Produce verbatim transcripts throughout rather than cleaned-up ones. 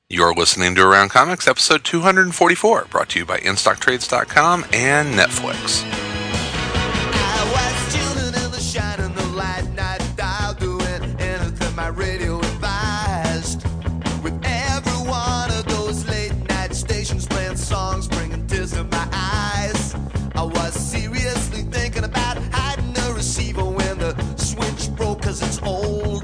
You're listening to Around Comics, episode two forty-four, brought to you by in stock trades dot com and Netflix. I was tuning in the shining the light night dial, doing anything my radio advised. With every one of those late night stations playing songs, bringing tears to my eyes. I was seriously thinking about hiding the receiver when the switch broke, cause it's old.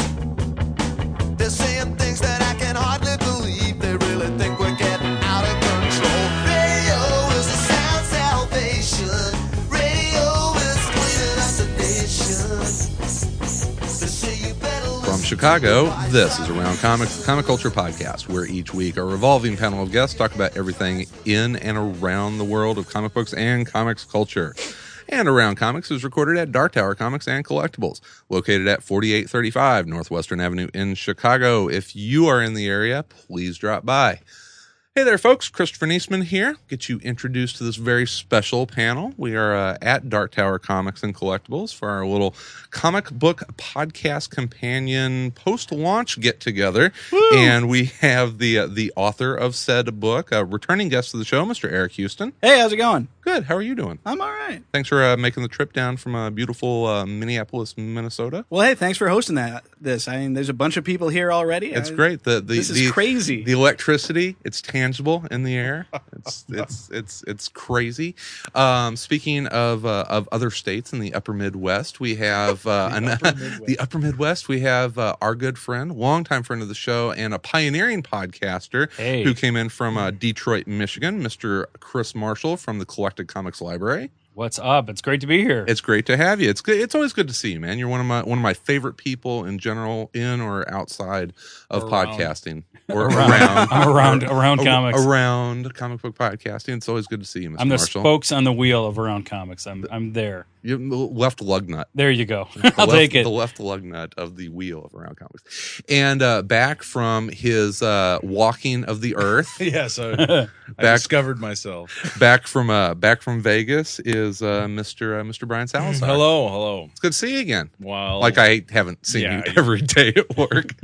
They're saying things that I can hardly believe. They really think we're getting out of control. Radio is the sound salvation. Radio is cleaning up the nation. They say you better listen. From Chicago, this is Around Comics, the comic culture podcast, where each week a revolving panel of guests talk about everything in and around the world of comic books and comics culture. And Around Comics is recorded at Dark Tower Comics and Collectibles, located at forty-eight thirty-five Northwestern Avenue in Chicago. If you are in the area, please drop by. Hey there, folks. Christopher Niesman here. Get you introduced to this very special panel. We are uh, at Dark Tower Comics and Collectibles for our little comic book podcast companion post-launch get-together. And we have the uh, the author of said book, a returning guest to the show, Mister Eric Houston. Hey, how's it going? Good. How are you doing? I'm all right. Thanks for uh, making the trip down from uh, beautiful uh, Minneapolis, Minnesota. Well, hey, thanks for hosting that. This, I mean, there's a bunch of people here already. It's I, great. The, the This is the, crazy. The electricity, it's tangible in the air. It's it's it's it's crazy. Um, speaking of uh, of other states in the Upper Midwest, we have uh, The an, Upper Midwest. the Upper Midwest. We have uh, our good friend, longtime friend of the show, and a pioneering podcaster Hey. who came in from uh, Detroit, Michigan, Mister Chris Marshall from the Collected Comics Library. What's up? It's great to be here. It's great to have you. It's good. It's always good to see you, man. You're one of my one of my favorite people in general, in or outside of Around. podcasting, or Around. around, I'm around- around ar- comics. around comic book podcasting. It's always good to see you, Mister I'm the Marshall. spokes on the wheel of Around Comics. I'm I'm there. You left lug nut. There you go. The I'll left, take it. The left lug nut of the wheel of Around Comics, and uh, back from his uh, walking of the earth. Yeah, so I Back- discovered myself. back from uh, back from Vegas is uh, Mister Uh, Mister Brian Salazar. Hello, hello. It's good to see you again. Wow. Like I haven't seen Yeah, you you- every day at work.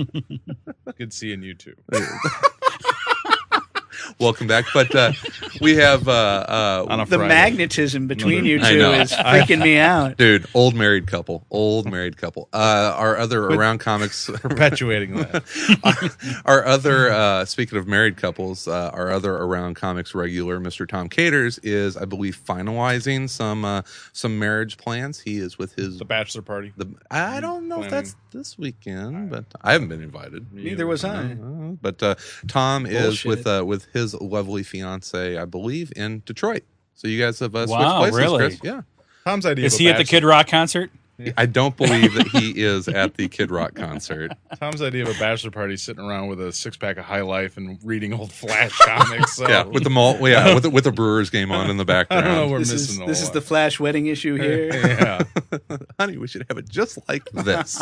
Good seeing you too. Welcome back. But uh, we have, uh, uh, On a the Friday. magnetism between you I two know. is freaking me out. dude, old married couple, old married couple. Uh, our other Around Comics, Perpetuating that. our other, uh, speaking of married couples, uh, our other Around Comics regular, Mister Tom Caters, is, I believe, finalizing some uh, some marriage plans. He is with his. The bachelor party. The, I don't know if Planning. that's this weekend, but I haven't been invited. Neither was I. Uh, but uh, Tom is Bullshit. with uh, with his lovely fiance, I believe, in Detroit. So you guys have uh, switched Wow, places, really? Chris? Yeah. Tom's idea. Is of a he at the bachelor- Kid Rock concert? I don't believe that he is at the Kid Rock concert. Tom's idea of a bachelor party, sitting around with a six pack of High Life and reading old Flash comics. So. Yeah, with the malt, yeah, with the, with the Brewers game on in the I don't know. background. We're This missing is a this is lot. the Flash wedding issue here. Yeah. Honey, we should have it just like this.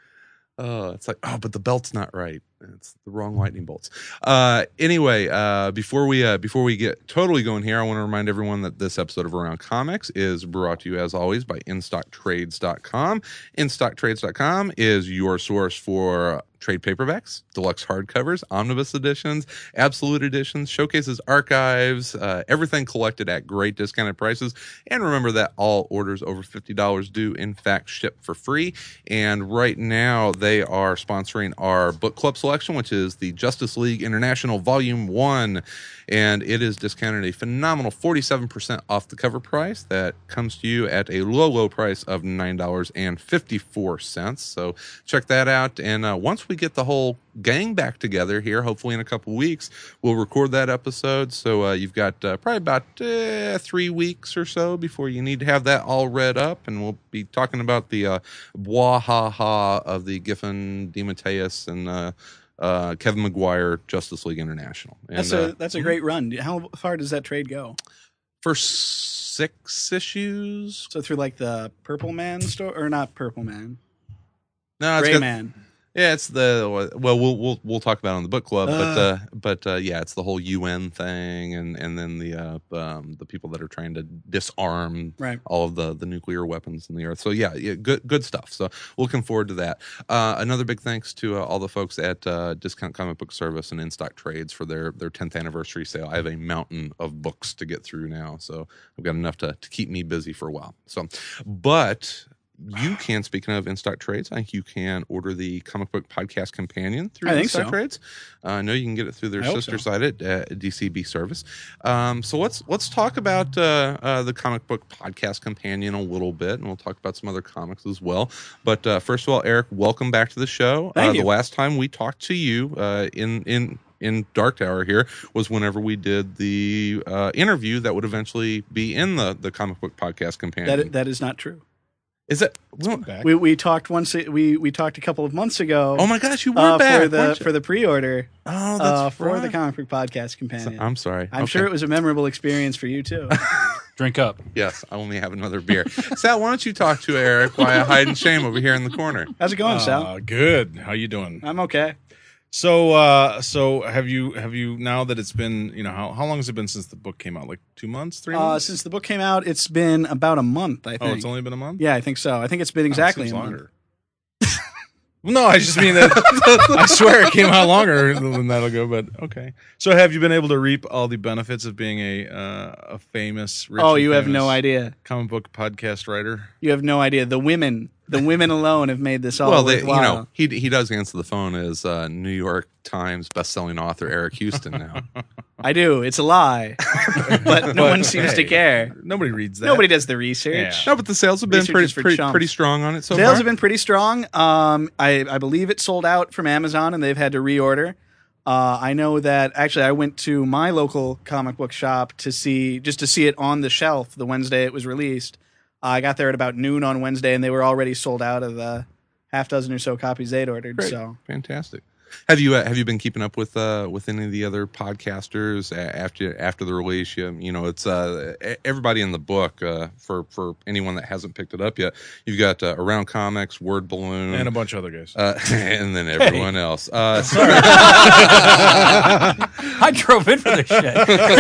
Oh, it's like, oh, but the belt's not right. It's the wrong lightning bolts. Uh, anyway, uh, before we uh, before we get totally going here, I want to remind everyone that this episode of Around Comics is brought to you, as always, by in stock trades dot com. in stock trades dot com is your source for trade paperbacks, deluxe hardcovers, omnibus editions, absolute editions, showcases, archives, uh, everything collected at great discounted prices. And remember that all orders over fifty dollars do, in fact, ship for free. And right now, they are sponsoring our book club selection, which is the Justice League International Volume one. And it is discounted a phenomenal forty-seven percent off the cover price. That comes to you at a low, low price of nine dollars and fifty-four cents. So check that out. And uh, once we get the whole gang back together here, hopefully in a couple weeks, we'll record that episode. So uh, you've got uh, probably about uh, three weeks or so before you need to have that all read up. And we'll be talking about the uh, blah-ha-ha of the Giffen, DeMatteis, and uh, uh, Kevin McGuire Justice League International. And, That's a uh, that's a great run. How far does that trade go? for six issues. So through like the Purple Man store, or not Purple Man, No, it's Gray got, Man. Yeah, it's the well, we'll we'll we'll talk about it on the book club, Uh. but uh, but uh, yeah, it's the whole U N thing, and and then the uh, um, the people that are trying to disarm Right. all of the the nuclear weapons in the earth. So yeah, yeah, good good stuff. So looking forward to that. Uh, another big thanks to uh, all the folks at uh, Discount Comic Book Service and In Stock Trades for their their tenth anniversary sale. I have a mountain of books to get through now, so I've got enough to to keep me busy for a while. So, but. You can, speaking of in-stock trades, I think you can order the Comic Book Podcast Companion through I think in-stock so. trades. Uh, I know you can get it through their I hope sister so. site at uh, D C B Service. Um, so let's let's talk about uh, uh, the Comic Book Podcast Companion a little bit, and we'll talk about some other comics as well. But uh, first of all, Eric, welcome back to the show. Thank uh, you. The last time we talked to you uh, in in in Dark Tower here was whenever we did the uh, interview that would eventually be in the the Comic Book Podcast Companion. That that is not true. Is it? Back. We we talked once. We we talked a couple of months ago. Oh my gosh, you were uh, back for the weren't you? for the pre-order Oh, that's uh, for right. the Comic Book Podcast Companion. I'm sorry. I'm Okay. sure it was a memorable experience for you too. Drink up. Yes, I only have another beer. Sal, why don't you talk to Eric while I hide in shame over here in the corner? How's it going, Sal? Uh, good. How you doing? I'm okay. So, uh, so have you have you now that it's been you know how how long has it been since the book came out? Like two months, three Uh, months? since the book came out, it's been about a month. I think. oh, it's only been a month. Yeah, I think so. I think it's been Oh, it exactly seems a month. longer. Well, no, I just mean that I swear it came out longer than that'll go. But okay. So, have you been able to reap all the benefits of being a uh, a famous? Rich Oh, and you have no famous idea. Comic book podcast writer. You have no idea. The women, the women alone have made this all well, they, you worthwhile. know, he he does answer the phone as uh, New York Times bestselling author Eric Houston now. I do. It's a lie, but no But, one seems to hey, care. Nobody reads that. Nobody does the research. Yeah. No, but the sales have been Research pretty is for pretty, chumps. pretty strong on it so Sales far. have been pretty strong. Um, I, I believe it sold out from Amazon, and they've had to reorder. Uh, I know that actually I went to my local comic book shop to see just to see it on the shelf the Wednesday it was released. Uh, I got there at about noon on Wednesday, and they were already sold out of the half dozen or so copies they'd ordered. Great. So Fantastic. Have you uh, have you been keeping up with uh, with any of the other podcasters a- after after the release? You, you know, it's uh, e- everybody in the book. Uh, for for anyone that hasn't picked it up yet, you've got uh, Around Comics, Word Balloon, and a bunch of other guys. uh, and then everyone else. Uh, so- I drove in for this shit.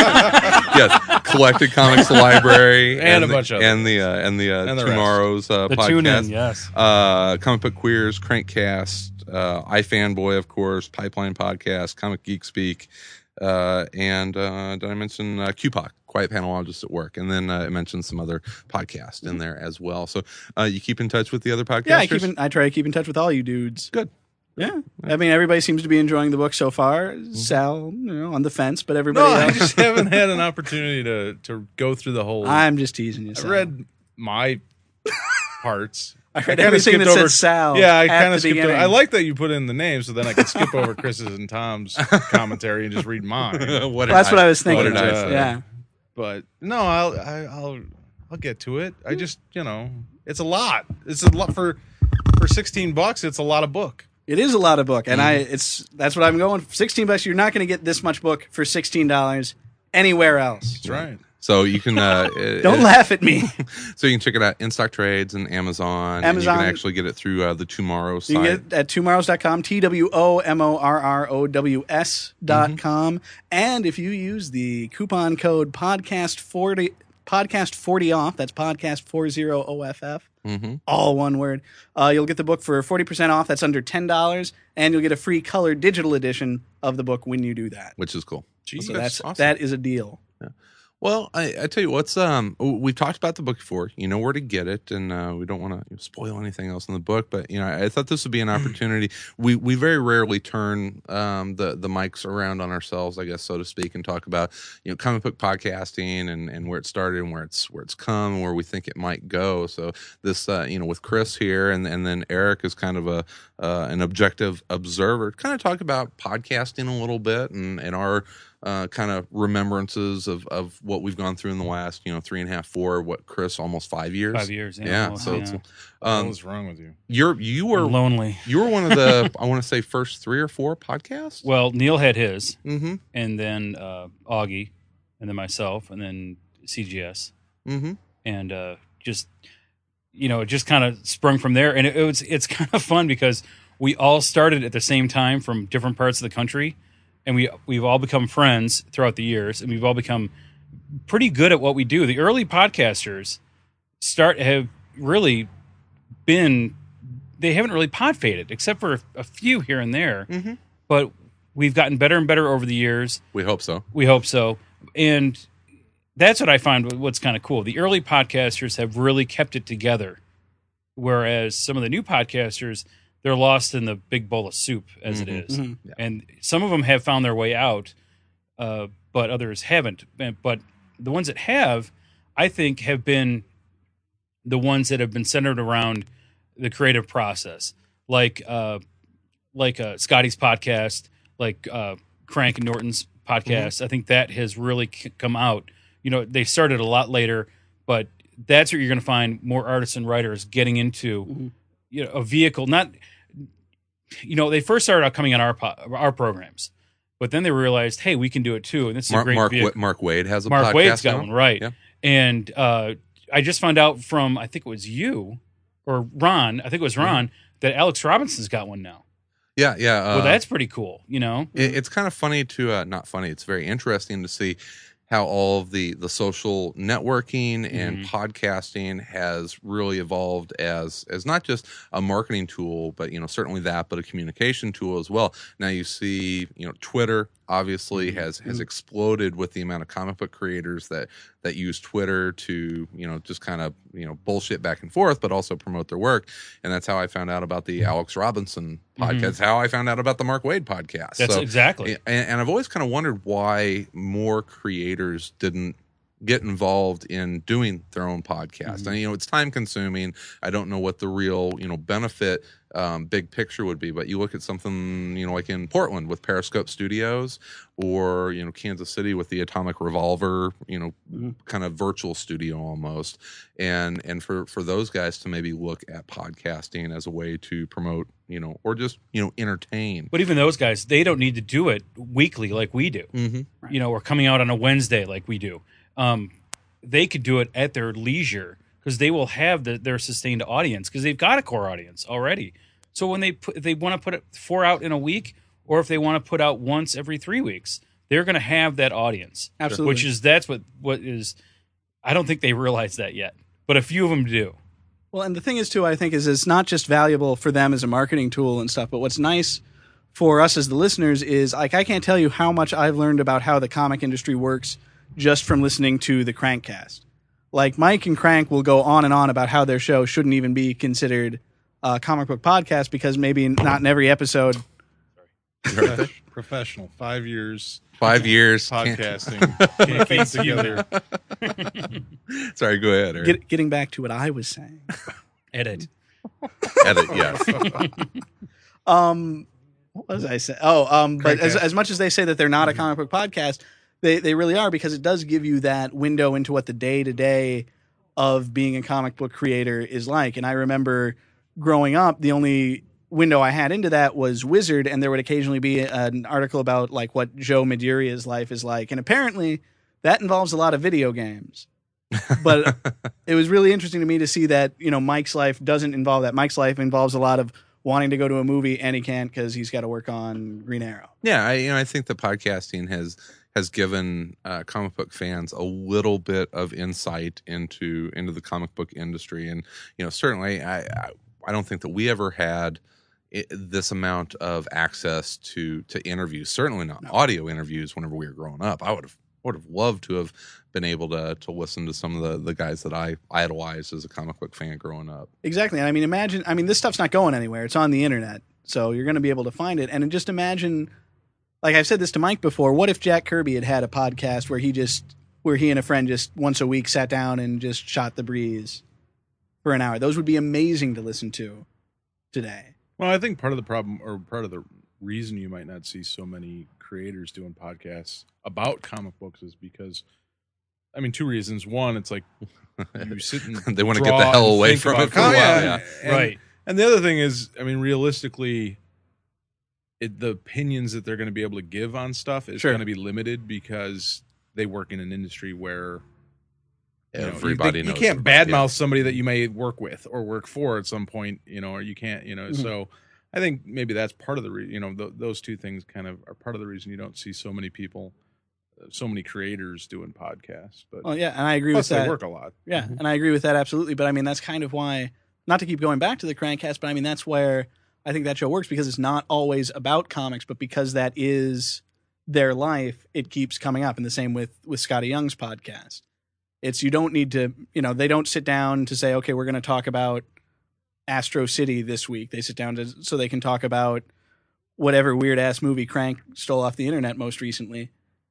yes, Collected Comics Library, And a the, bunch of and the uh, and the, uh, And the rest. tomorrow's uh, The podcast. tune in, yes. Uh, Comic Book Queers, Crankcast, uh, iFanboy, of course, Pipeline Podcast, Comic Geek Speak, uh, and uh, did I mention uh, Q P O C, Quiet Panelologists at Work? And then uh, I mentioned some other podcasts in there as well. So uh, you keep in touch with the other podcasters? yeah, I keep in, I try to keep in touch with all you dudes. Good. Yeah, I mean everybody seems to be enjoying the book so far. Sal, you know, on the fence, but no, everybody I else. just haven't had an opportunity to to go through the whole. I'm just teasing you. I Sal. read my parts. I read kinda everything skipped that said over- Sal. Yeah, I at kind the of skipped. Over, beginning. I like that you put in the name, so then I can skip over Chris's and Tom's commentary and just read mine. what did That's what I was what thinking. did I Uh, say? Yeah. But no, I'll I, I'll I'll get to it. I just you know it's a lot. It's a lot for for sixteen bucks. It's a lot of book. It is a lot of book, and I Mm-hmm. it's that's what I'm going. Sixteen bucks. You're not going to get this much book for sixteen dollars anywhere else. That's right. So you can uh, Don't uh, laugh at me. So you can check it out in Stock Trades and Amazon. Amazon. And you can actually get it through uh, the Tomorrow You site. can get it at two morrows dot com, T W O M O R R O W S dot com. And if you use the coupon code podcast forty, podcast forty off, that's podcast forty O F F, Mm-hmm. all one word, uh, you'll get the book for forty percent off. That's under ten dollars. And you'll get a free colored digital edition of the book when you do that. Which is cool. So that's, awesome. that is a deal. Well, I, I tell you what's um we've talked about the book before. You know where to get it, and uh, we don't want to spoil anything else in the book. But you know, I thought this would be an opportunity. we we very rarely turn um the the mics around on ourselves, I guess, so to speak, and talk about you know comic book podcasting and, and where it started and where it's where it's come and where we think it might go. So this uh, you know with Chris here, and and then Eric is kind of a uh, an objective observer. Kind of talk about podcasting a little bit and and our. Uh, kind of remembrances of, of what we've gone through in the last, you know, three and a half, four, what, Chris, almost five years? Five years, yeah, Yeah. almost, so yeah. it's, what um, was wrong with you? you're, you were, I'm lonely. you were one of the, I want to say first three or four podcasts. Well, Neil had his, Mm-hmm. and then uh, Augie, and then myself, and then C G S, Mm-hmm. and uh, just you know, it just kind of sprung from there. And it, it was it's kind of fun because we all started at the same time from different parts of the country, and we we've all become friends throughout the years, and we've all become pretty good at what we do. The early podcasters start have really been they haven't really pod faded except for a few here and there, Mm-hmm. but we've gotten better and better over the years. We hope so. We hope so. And that's what I find what's kind of cool. The early podcasters have really kept it together, whereas some of the new podcasters, they're lost in the big bowl of soup as Mhm. it is. Mhm. Yeah. And some of them have found their way out, uh, but others haven't. And- But the ones that have, I think, have been the ones that have been centered around the creative process, like uh, like uh, Scotty's podcast, like uh, Crank and Norton's podcast. I think that has really c- come out. You know, they started a lot later, but that's where you're going to find more artists and writers getting into Mhm. you know a vehicle. Not, you know, they first started out coming on our po- our programs, but then they realized, hey, we can do it too, and this is a Mark great Mark, vehicle. Wa- Mark Wade has a Mark podcast Wade's got now. one, right? Yeah. And uh, I just found out from I think it was you or Ron. I think it was Ron that Alex Robinson's got one now. Yeah, yeah. Uh, Well, that's pretty cool. You know, it, it's kind of funny to uh, not funny. It's very interesting to see how all of the the social networking and Mhm. podcasting has really evolved as as not just a marketing tool, but you know certainly that, but a communication tool as well. Now you see, you know, Twitter obviously has has exploded with the amount of comic book creators that that use Twitter to you know just kind of you know bullshit back and forth, but also promote their work. And that's how I found out about the Alex Robinson podcast. That's how I found out about the Mark Wade podcast. that's So, exactly. and, and I've always kind of wondered why more creators didn't get involved in doing their own podcast. Mm-hmm. And you know, it's time consuming. I don't know what the real you know benefit, um, big picture would be. But you look at something you know like in Portland with Periscope Studios, or you know Kansas City with the Atomic Revolver, you know, Mhm. kind of virtual studio almost. And and for for those guys to maybe look at podcasting as a way to promote, you know, or just you know entertain. But even those guys, they don't need to do it weekly like we do. Mm-hmm. You know, or coming out on a Wednesday like we do. Um, they could do it at their leisure because they will have the, their sustained audience because they've got a core audience already. So when they put, if they want to put it four out in a week, or if they want to put out once every three weeks, they're going to have that audience. Absolutely. Which is that's what what is. I don't think they realize that yet, but a few of them do. Well, and the thing is, too, I think, is it's not just valuable for them as a marketing tool and stuff, but what's nice for us as the listeners is, like, I can't tell you how much I've learned about how the comic industry works just from listening to the Crankcast. Like, Mike and Crank will go on and on about how their show shouldn't even be considered a comic book podcast because maybe not in every episode. Prof- Professional, five years Five years. can't- podcasting, can't keep together. Sorry, go ahead. Eric. Get, getting back to what I was saying. Edit. Edit, yes. Um, what was I saying? Oh, um, but as, Crankcast. as much as they say that they're not a comic book podcast, they, they really are, because it does give you that window into what the day to day of being a comic book creator is like. And I remember growing up, the only window I had into that was Wizard, and there would occasionally be an article about like what Joe Maderia's life is like. And apparently that involves a lot of video games. But it was really interesting to me to see that, you know, Mike's life doesn't involve that. Mike's life involves a lot of wanting to go to a movie, and he can't because he's got to work on Green Arrow. Yeah, I, you know, I think the podcasting has has given uh, comic book fans a little bit of insight into into the comic book industry, and you know, certainly, I I, I don't think that we ever had it, this amount of access to to interviews. Certainly not No. audio interviews. Whenever we were growing up, I would have would have loved to have been able to to listen to some of the the guys that I idolized as a comic book fan growing up. Exactly. I mean, imagine, I mean, this stuff's not going anywhere. It's on the internet. So you're going to be able to find it. And just imagine, like I've said this to Mike before, what if Jack Kirby had had a podcast where he just, where he and a friend just once a week sat down and just shot the breeze for an hour? Those would be amazing to listen to today. Well, I think part of the problem, or part of the reason you might not see so many creators doing podcasts about comic books, is because, I mean, two reasons. One, it's like you sit and They want to get draw the hell and away think from about it for a while. comics. Yeah. And- Right. And the other thing is, I mean, realistically, it, the opinions that they're going to be able to give on stuff is Sure. going to be limited because they work in an industry where you know, Everybody you, knows. you can't everybody. badmouth somebody that you may work with or work for at some point, you know, or you can't, you know. Mhm. So I think maybe that's part of the re- you know th- those two things kind of are part of the reason you don't see so many people, uh, so many creators doing podcasts. But Well, yeah, and I agree plus with that. they work a lot. Yeah, and I agree with that absolutely. But I mean, that's kind of why, not to keep going back to the Crankcast, but I mean, that's where I think that show works, because it's not always about comics, but because that is their life, it keeps coming up. And the same with, with Scotty Young's podcast. It's, you don't need to, you know, they don't sit down to say, okay, we're going to talk about Astro City this week. They sit down to, so they can talk about whatever weird ass movie Crank stole off the internet most recently.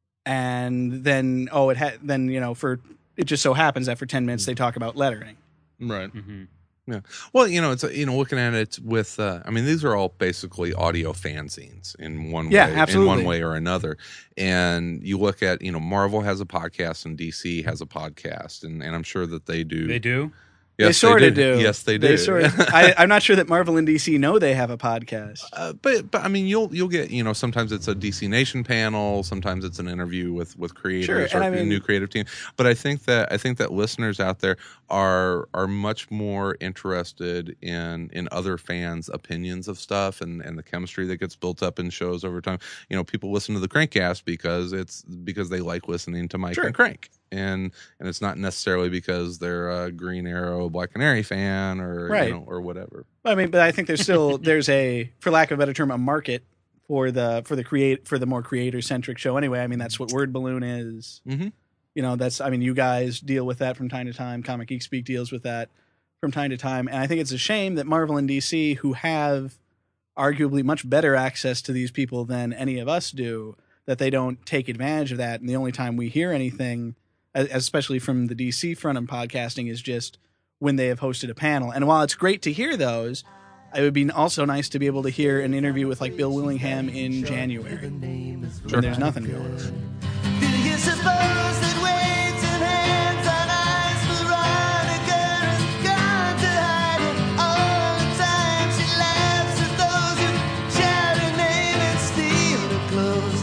And then, oh, it had, then, you know, for, it just so happens that for ten minutes they talk about lettering. Right. Mm-hmm. Yeah. Well, you know, it's you know, looking at it with, uh, I mean, these are all basically audio fanzines in one Yeah, way, absolutely. in one way or another. And you look at, you know, Marvel has a podcast and D C has a podcast, and, and I'm sure that they do. They do. Yes, they sort of do. do. Yes, they do. They sort of, I, I'm not sure that Marvel and D C know they have a podcast. Uh, but but I mean, you'll you'll get, you know, sometimes it's a D C Nation panel, sometimes it's an interview with with creators Sure, or and I a mean- new creative team. But I think that I think that listeners out there are are much more interested in in other fans' opinions of stuff and and the chemistry that gets built up in shows over time. You know, people listen to the Crankcast because it's because they like listening to Mike Sure. and Crank. And and it's not necessarily because they're a Green Arrow, Black Canary fan or Right. you know, or whatever. I mean, but I think there's still there's a, for lack of a better term, a market for the for the create for the more creator centric show. Anyway, I mean that's what Word Balloon is. Mhm. You know, that's I mean you guys deal with that from time to time. Comic Geek Speak deals with that from time to time, and I think it's a shame that Marvel and D C, who have arguably much better access to these people than any of us do, that they don't take advantage of that. And the only time we hear anything, especially from the D C front of podcasting, is just when they have hosted a panel. And while it's great to hear those, it would be also nice to be able to hear an interview with like Bill Willingham in January. Sure. There's nothing going on. Do you suppose that waves and hands on eyes Veronica has gone to hide it all the time? She laughs at those who shout her name and steal her clothes.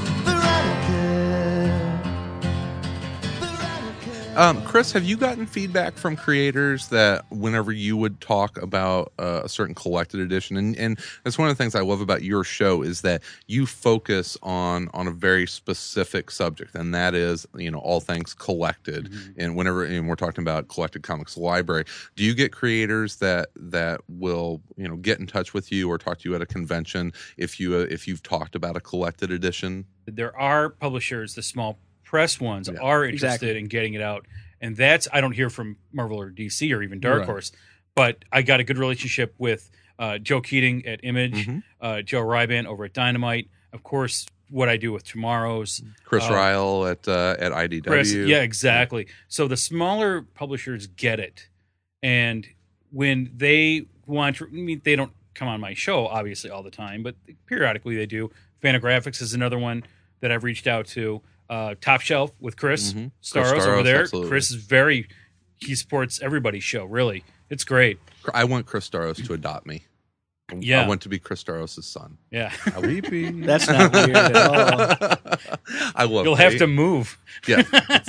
Veronica. Veronica. Um, Chris, have you gotten feedback from creators that whenever you would talk about uh, a certain collected edition, and, and that's one of the things I love about your show is that you focus on on a very specific subject, and that is, you know, all things collected. Mm-hmm. And whenever and we're talking about collected comics library, do you get creators that that will, you know, get in touch with you or talk to you at a convention if you uh, if you've talked about a collected edition? There are publishers, the small press ones, Yeah. are interested Exactly. in getting it out, and that's I don't hear from Marvel or D C or even Dark Right. Horse, but I got a good relationship with uh, Joe Keating at Image, Mhm. uh, Joe Ryban over at Dynamite, of course. What I do with Tomorrow's Chris Uh, Ryle at uh, at I D W. Chris, yeah, exactly. So the smaller publishers get it, and when they want to, I mean, they don't come on my show obviously all the time, but periodically they do. Fantagraphics is another one that I've reached out to. Uh, Top Shelf with Chris Mhm. Staros Chris over Staros, there. absolutely. Chris is very, he supports everybody's show. Really, it's great. I want Chris Staros to adopt me. Yeah. I want to be Chris Staros' son. Yeah, Weepy. That's not weird at all. I love. you'll have Kate. to move. Yeah.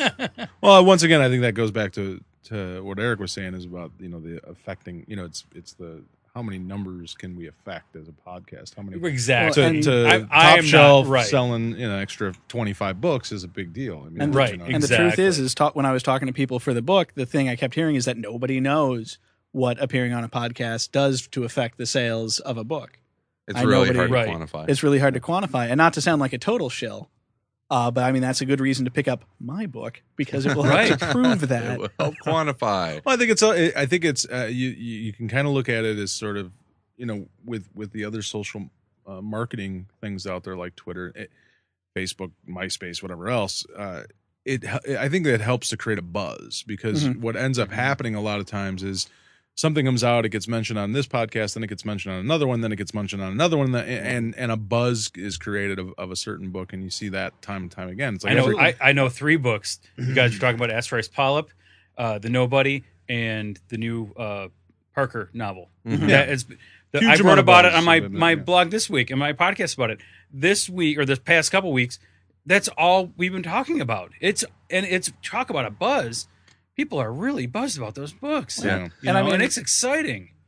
Well, once again, I think that goes back to to what Eric was saying is about, you know, the affecting. You know, it's it's the how many numbers can we affect as a podcast? How many Exactly. to, and to I- I top am not- shelf right. selling, you know, extra twenty-five books is a big deal. I mean, And- Right, you know, And the truth Exactly. is, is talk, when I was talking to people for the book, the thing I kept hearing is that nobody knows what appearing on a podcast does to affect the sales of a book. It's I really nobody- hard to Right. quantify. It's really hard to quantify, and not to sound like a total shill, uh, but I mean that's a good reason to pick up my book because it will help Right. to prove It that. will help quantify. Well, I think it's. uh, I think it's. Uh, you, you you can kind of look at it as sort of, you know, with with the other social uh, marketing things out there like Twitter, it, Facebook, MySpace, whatever else. Uh, it I think that helps to create a buzz because Mhm. what ends up happening a lot of times is something comes out, it gets mentioned on this podcast, then it gets mentioned on another one, then it gets mentioned on another one, and and a buzz is created of, of a certain book, and you see that time and time again. It's like I know. every- I, I know three books. You guys are talking about Asteroids Polyp, uh, The Nobody, and the new uh, Parker novel. Mhm. That is, the, Huge I amount wrote of about it buzz, on my so that- my yeah. blog this week and my podcast about it this week or the past couple weeks. That's all we've been talking about. It's and it's talk about a buzz. People are really buzzed about those books. Yeah. You And I know, mean- and it's exciting.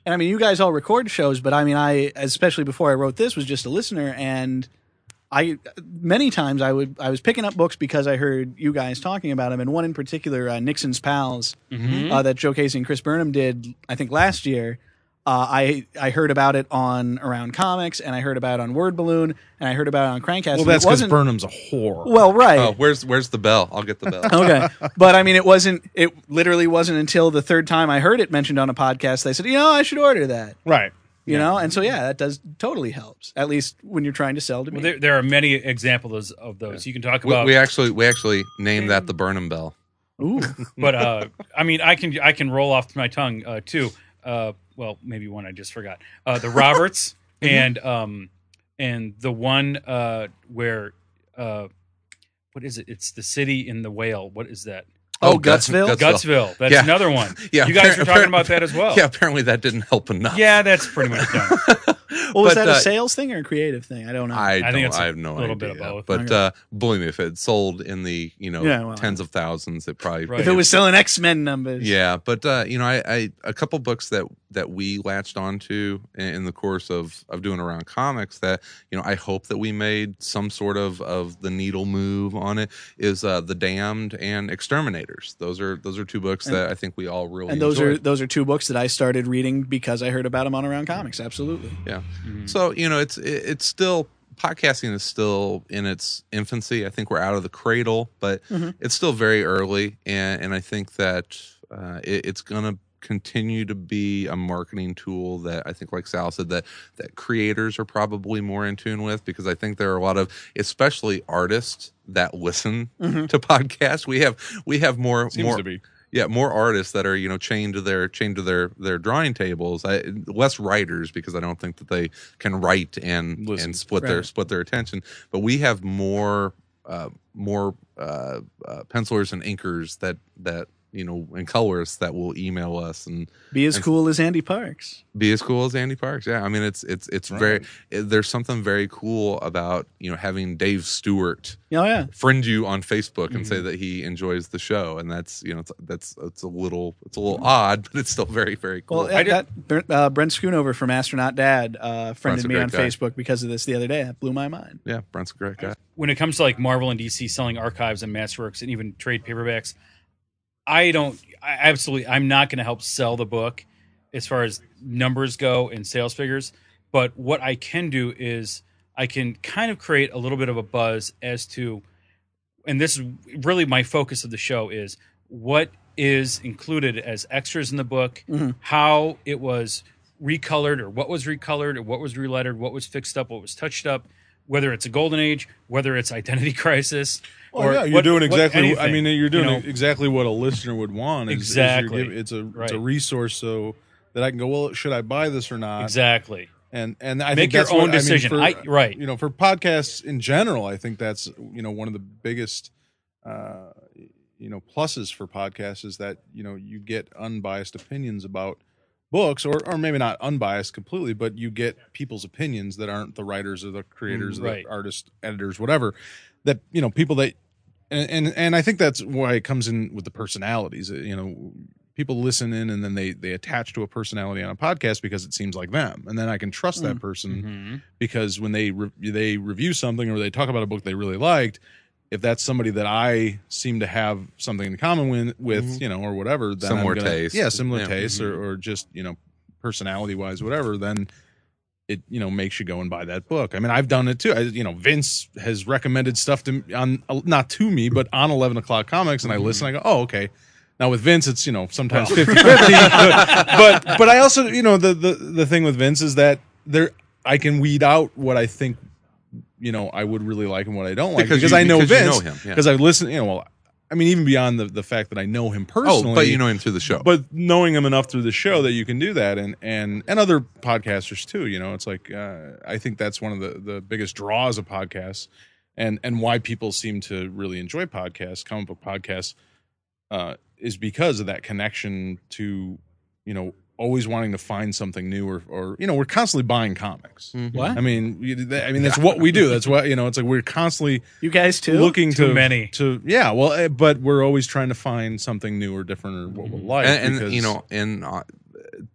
And I mean, you guys all record shows, but I mean, I, especially before I wrote this, was just a listener, and I, many times I would, I was picking up books because I heard you guys talking about them, and one in particular, uh, Nixon's Pals, Mm-hmm. uh, that Joe Casey and Chris Burnham did, I think last year. Uh, I I heard about it on Around Comics, and I heard about it on Word Balloon, and I heard about it on Crankcast. Well, and that's it because wasn't- Burnham's a whore. Well, right. Oh, where's where's the bell? I'll get the bell. Okay. But I mean, it wasn't, it literally wasn't until the third time I heard it mentioned on a podcast that I said, you know, I should order that, Right. you know? And so, yeah, that does totally helps, at least when you're trying to sell to me. Well, there, there are many examples of those. You can talk We, about, we actually we actually named that the Burnham Bell. Ooh. but uh, I mean, I can I can roll off my tongue uh, too. Uh, well, maybe one I just forgot. Uh, the Roberts and um and the one uh, where uh, what is it? It's the city in the whale. What is that? Oh, Guts- Gutsville? Gutsville. That's Yeah. another one. Yeah, you guys appar- were talking appar- about that as well. Yeah, apparently that didn't help enough. Yeah, that's pretty much done. Well, was But, that a uh, sales thing or a creative thing? I don't know. I, don't, think it's I a have no little idea. bit of both. But Okay. uh, believe me, if it sold in the you know Yeah, well, tens of thousands, it probably Right. if it was selling X-Men numbers. Yeah, but uh, you know, I, I a couple books that that we latched onto in, in the course of of doing Around Comics that you know I hope that we made some sort of of the needle move on it is uh, The Damned and Exterminators. Those are those are two books And- that I think we all really And those are enjoyed. those are two books that I started reading because I heard about them on Around Comics. Absolutely. Yeah. Mhm. So, you know, it's it, it's still podcasting is still in its infancy. I think we're out of the cradle, but Mhm. it's still very early, and and I think that uh, it, it's gonna continue to be a marketing tool that I think, like Sal said, that that creators are probably more in tune with, because I think there are a lot of, especially artists, that listen Mhm. to podcasts. We have we have more Seems more to be. yeah, more artists that are you know chained to their chained to their their drawing tables. I, less writers, because I don't think that they can write and Listen. and split their Right. split their attention. But we have more uh, more uh, uh, pencilers and inkers that that you know and colorists that will email us and Be as And- cool as Andy Parks. be as cool as Andy Parks. Yeah, I mean it's it's it's Right. very it, there's something very cool about you know having Dave Stewart Oh yeah. friend you on Facebook and Mm-hmm. say that he enjoys the show, and that's you know it's, that's it's a little it's a little odd, but it's still very very cool. Well, I that, that uh, Brent Schoonover from Astronaut Dad uh, friended a me great on guy. Facebook because of this the other day. That blew my mind. yeah, Brent's a great guy. When it comes to like Marvel and D C selling archives and masterworks and even trade paperbacks, I don't. I absolutely. I'm not going to help sell the book as far as numbers go and sales figures. But what I can do is I can kind of create a little bit of a buzz as to, and this is really my focus of the show, is what is included as extras in the book, Mhm. how it was recolored or what was recolored or what was relettered, what was fixed up, what was touched up, whether it's a golden age, whether it's Identity Crisis. Well, or yeah, you're what- doing what- exactly. I anything, mean, you're doing you know? exactly what a listener would want. Is, is you're Exactly. giv- it's a it's Right. a resource so that I can go. Well, should I buy this or not? Exactly. And and I Make think your that's own what, I mean, decision. for, I- right. You know, for podcasts in general, I think that's you know one of the biggest uh, you know pluses for podcasts is that you know you get unbiased opinions about books, or or maybe not unbiased completely, but you get people's opinions that aren't the writers or the creators, or Right. the artists, editors, whatever. That you know people that and, and and I think that's why it comes in with the personalities. You know, people listen in and then they they attach to a personality on a podcast because it seems like them, and then I can trust that person Mhm. because when they re- they review something or they talk about a book they really liked, if that's somebody that I seem to have something in common with, with Mhm. you know, or whatever, then Similar I'm gonna, taste. yeah, similar Yeah. tastes, Mhm. or or just you know, personality wise, whatever, then it you know makes you go and buy that book. I mean, I've done it too. I, you know, Vince has recommended stuff to on not to me, but on eleven o'clock comics, and I listen. I go, oh, okay. Now with Vince, it's you know sometimes fifty fifty, but, but but I also you know the the the thing with Vince is that there I can weed out what I think you know I would really like and what I don't like Because because, you- I know because you Vince know him, yeah. because I've listened. You know, well, I mean even beyond the the fact that I know him personally. Oh, but you know him through the show. But knowing him enough through the show that you can do that, and and and other podcasters too. You know, it's like uh, I think that's one of the the biggest draws of podcasts, and and why people seem to really enjoy podcasts, comic book podcasts, uh, is because of that connection to you know always wanting to find something new, or or you know we're constantly buying comics. Mhm. What? I mean, you- I mean that's what we do. That's what you know. It's like we're constantly You guys too? looking Too to many. to yeah. Well, eh, but we're always trying to find something new or different or what we'll like. and, and because- you know, and uh,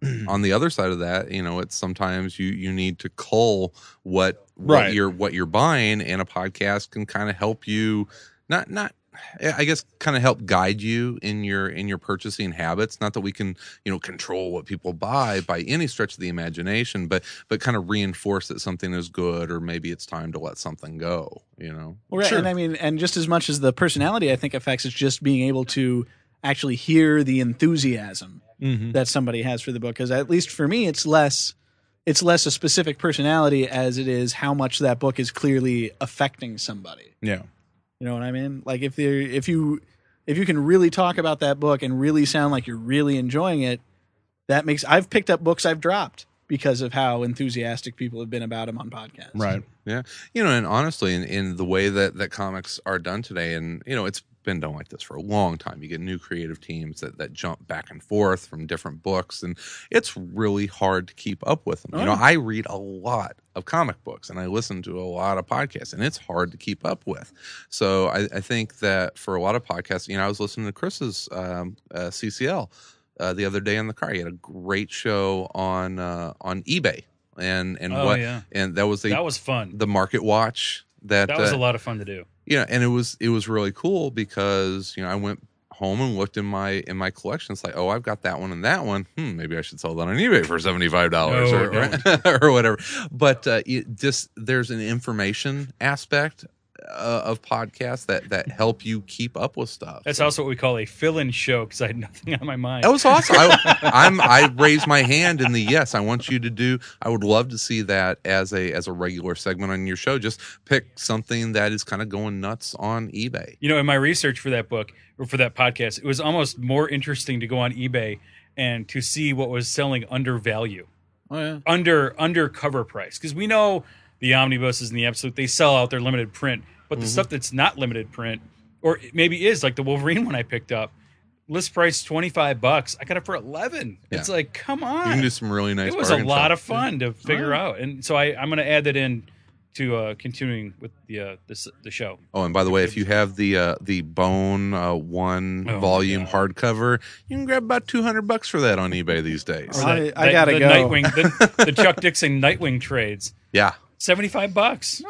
on the other side of that, you know, it's sometimes you you need to cull what Right. what you're what you're buying, and a podcast can kind of help you not not I guess kind of help guide you in your in your purchasing habits. Not that we can, you know, control what people buy by any stretch of the imagination, but but kind of reinforce that something is good, or maybe it's time to let something go, you know. Well, right, Sure. and I mean, and just as much as the personality, I think affects, it's just being able to actually hear the enthusiasm Mm-hmm. that somebody has for the book. Because at least for me, it's less, it's less a specific personality as it is how much that book is clearly affecting somebody. Yeah. You know what I mean? Like if there, if you, if you can really talk about that book and really sound like you're really enjoying it, that makes. I've picked up books I've dropped because of how enthusiastic people have been about them on podcasts. Right. Yeah, you know, and honestly, in, in the way that, that comics are done today, and you know, it's been done like this for a long time. You get new creative teams that, that jump back and forth from different books, and it's really hard to keep up with them. You know, I read a lot of comic books, and I listen to a lot of podcasts, and it's hard to keep up with. So I, I think that for a lot of podcasts, you know, I was listening to Chris's um, uh, C C L uh, the other day in the car. He had a great show on uh, on eBay. And and Oh, what yeah. and that was the That was fun. the Market Watch that That was uh, a lot of fun to do. you know, and it was it was really cool because you know I went home and looked in my in my collection. It's like, oh, I've got that one and that one. Hmm, maybe I should sell that on eBay for seventy five dollars No, or or whatever. But uh, it just there's an information aspect uh, of podcasts that that help you keep up with stuff. That's also what we call a fill-in show because I had nothing on my mind. That was awesome. I, I'm I raised my hand in the yes. I want you to do. I would love to see that as a as a regular segment on your show. Just pick something that is kind of going nuts on eBay. You know, in my research for that book or for that podcast, it was almost more interesting to go on eBay and to see what was selling under value, Oh yeah. under under cover price. Because we know the omnibuses and the absolute, they sell out their limited print, but the stuff that's not limited print, or it maybe is like the Wolverine one I picked up, list price twenty five bucks. I got it for eleven. It's Yeah. like, come on. You can do some really nice. It was a bargain lot stuff. of fun to figure out, and so I, I'm going to add that in to uh, continuing with the uh, this, the show. Oh, and by the way, if you have the uh, the Bone uh, one Oh, my volume God. hardcover, you can grab about two hundred bucks for that on eBay these days. Or I- That- I that- gotta the go. Nightwing, the, the Chuck Dixon Nightwing trades, Yeah, seventy five bucks.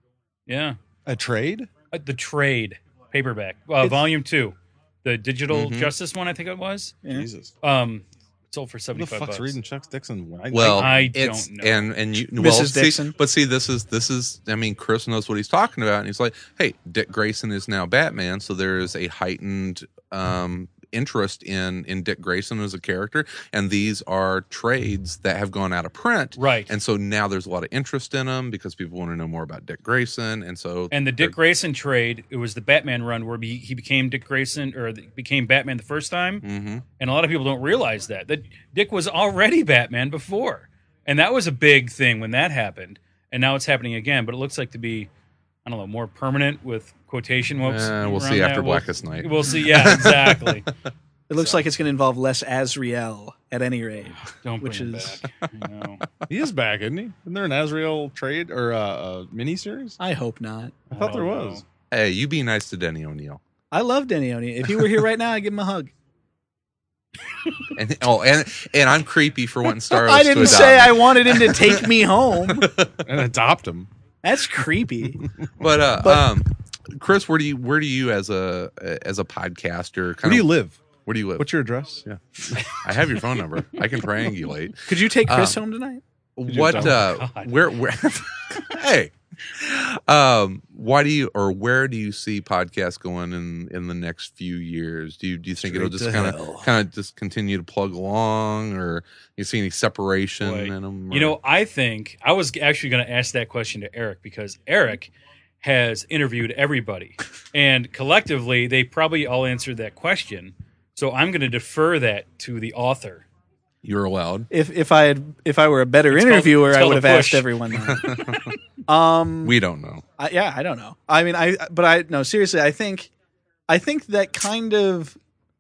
Yeah, A trade? Uh, the trade paperback, uh, volume two, the digital Mhm. Justice one, I think it was. Yeah. Jesus. Um, sold for Who seventy the five fuck's bucks. reading Chuck Dixon? When I, well, I it's, don't know. and and you, well, Missus see, Dixon. but see, this is this is. I mean, Chris knows what he's talking about, and he's like, "Hey, Dick Grayson is now Batman, so there is a heightened um, interest in in Dick Grayson as a character, and these are trades that have gone out of print, Right. And so now there's a lot of interest in them because people want to know more about Dick Grayson, and so And the Dick Grayson trade, it was the Batman run where he, he became Dick Grayson, or the, became Batman the first time. Mm-hmm. And a lot of people don't realize that. That Dick was already Batman before. And that was a big thing when that happened. And now it's happening again. But it looks like to be, I don't know, more permanent with quotation marks. Uh, we'll around see that. after We'll- Blackest Night. We'll see. Yeah, exactly. It looks like it's going to involve less Azrael at any rate. Don't bring Which him is- back. I know. he is back, isn't he? Isn't there an Azrael trade or uh, a miniseries? I hope not. I thought there Oh, was. Hey, you be nice to Denny O'Neil. I love Denny O'Neil. If he were here right now, I'd give him a hug. And oh, and and I'm creepy for wanting Starless I to didn't adopt say me. I wanted him to take me home. And adopt him. That's creepy. But uh, But- um, Chris, where do you where do you as a as a podcaster? Where Kind do you of, live? Where do you live? What's your address? Yeah. I have your phone number. I can triangulate. Could you take Chris Um, home tonight? What? Oh, Uh, God. where? Where? Hey, um, why do you or where do you see podcasts going in in the next few years? Do you do you think it'll Straight just to kind hell. of kind of just continue to plug along, or you see any separation Boy. in them? You know, I think I was actually going to ask that question to Eric because Eric has interviewed everybody, and collectively they probably all answered that question. So I'm going to defer that to the author. you're allowed. If if I had if I were a better It's called- interviewer, it's I called would a have push. asked everyone that. um, We don't know. I, yeah, I don't know. I mean, I but I no seriously. I think I think that kind of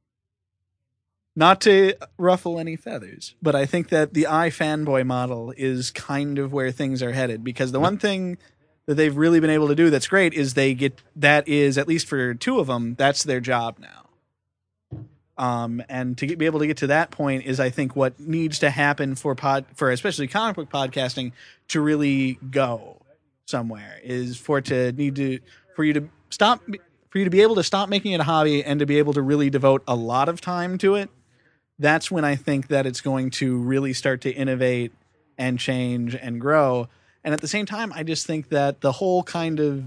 not to ruffle any feathers, but I think that the iFanboy model is kind of where things are headed because the one thing that they've really been able to do that's great is they get that is at least for two of them that's their job now. Um, and to get, be able to get to that point is, I think, what needs to happen for pod, for especially comic book podcasting to really go somewhere, is for it to need to, for you to stop, for you to be able to stop making it a hobby and to be able to really devote a lot of time to it. That's when I think that it's going to really start to innovate and change and grow. And at the same time, I just think that the whole kind of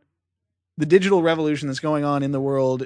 the digital revolution that's going on in the world,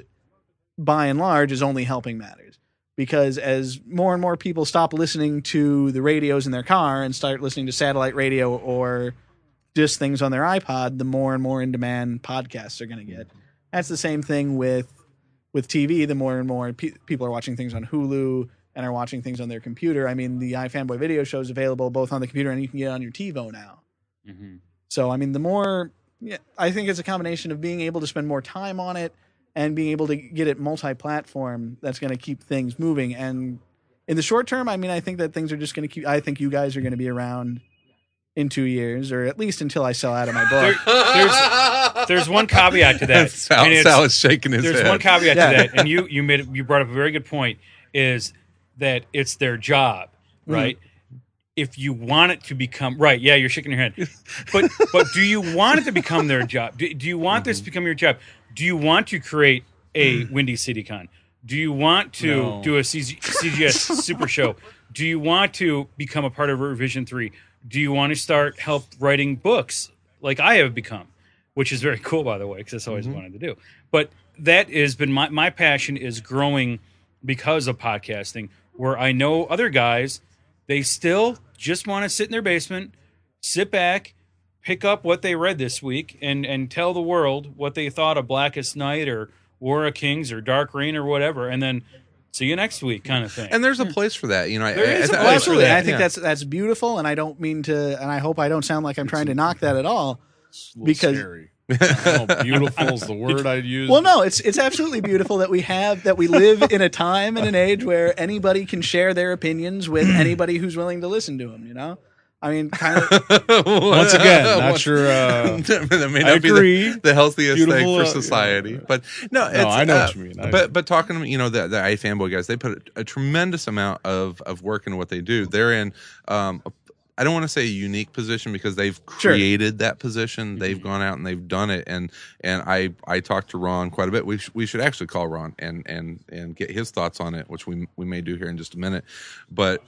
by and large, is only helping matters, because as more and more people stop listening to the radios in their car and start listening to satellite radio or just things on their iPod, the more and more in demand podcasts are going to get. That's the same thing with with T V. The more and more pe- people are watching things on Hulu and are watching things on their computer. I mean, the iFanboy video show is available both on the computer and you can get it on your TiVo now. Mm-hmm. So, I mean, the more, yeah, I think it's a combination of being able to spend more time on it and being able to get it multi-platform that's going to keep things moving. And in the short term, I mean, I think that things are just going to keep, I think you guys are going to be around in two years, or at least until I sell out of my book. There, there's, there's one caveat to that. Sal, and Sal is shaking his there's head. There's one caveat Yeah. to that, and you you made you brought up a very good point, is that it's their job, right? Mm. If you want it to become right, yeah, you're shaking your head, but but do you want it to become their job? Do, do you want mm-hmm. this to become your job? Do you want to create a Windy City Con? Do you want to No. do a C G S Super Show? Do you want to become a part of Revision three? Do you want to start help writing books like I have become, which is very cool, by the way, because that's always mm-hmm. wanted to do. But that has been my, my passion is growing because of podcasting, where I know other guys, they still just want to sit in their basement, sit back, pick up what they read this week, and, and tell the world what they thought of Blackest Night or War of Kings or Dark Reign or whatever, and then see you next week, kind of thing. And there's a place for that, you know. There I, is I, a I, place I, Absolutely. that, I think yeah. that's that's beautiful, and I don't mean to, and I hope I don't sound like I'm trying to knock that at all. It's a little Because- scary. I don't know, beautiful is the word I'd use. Well, no, it's it's absolutely beautiful that we have that we live in a time and an age where anybody can share their opinions with anybody who's willing to listen to them. You know, I mean, kind of. Once again, not sure. Uh, that may not I be agree. the, the healthiest Beautiful, thing for uh, society, yeah. but no, it's, No, I know uh, what you mean. I- but but talking to you know the the iFanboy guys, they put a, a tremendous amount of of work into what they do. They're in. Um, a, I don't want to say a unique position because they've Sure. created that position. They've gone out and they've done it. And and I I talked to Ron quite a bit. We sh- we should actually call Ron and and and get his thoughts on it, which we we may do here in just a minute. But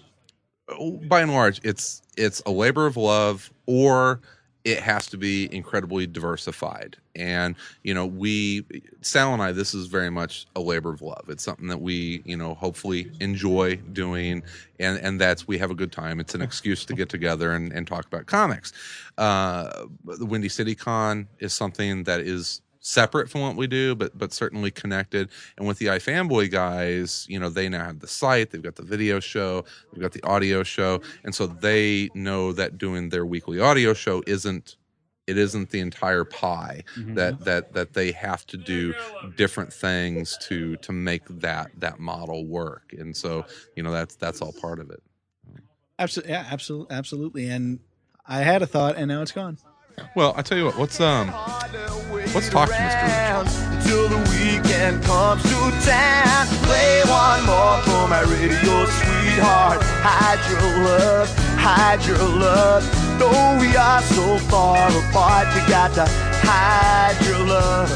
by and large, it's it's a labor of love, or it has to be incredibly diversified. And, you know, we, Sal and I, this is very much a labor of love. It's something that we, you know, hopefully enjoy doing. And, and that's, we have a good time. It's an excuse to get together and, and talk about comics. Uh, the Windy City Con is something that is separate from what we do, but but certainly connected. And with the iFanboy guys, you know, they now have the site, they've got the video show, they've got the audio show, and so they know that doing their weekly audio show isn't it isn't the entire pie. Mm-hmm. that that that they have to do different things to to make that that model work. And so, you know, that's that's all part of it. Absolutely, yeah, absolutely, absolutely. And I had a thought, and now it's gone. Well, I tell you what, let's um let's talk to Mister Richards. Until the weekend comes to town. Play one more for my radio sweetheart. Hide your love, hide your love. Though we are so far apart, you got to hide your love.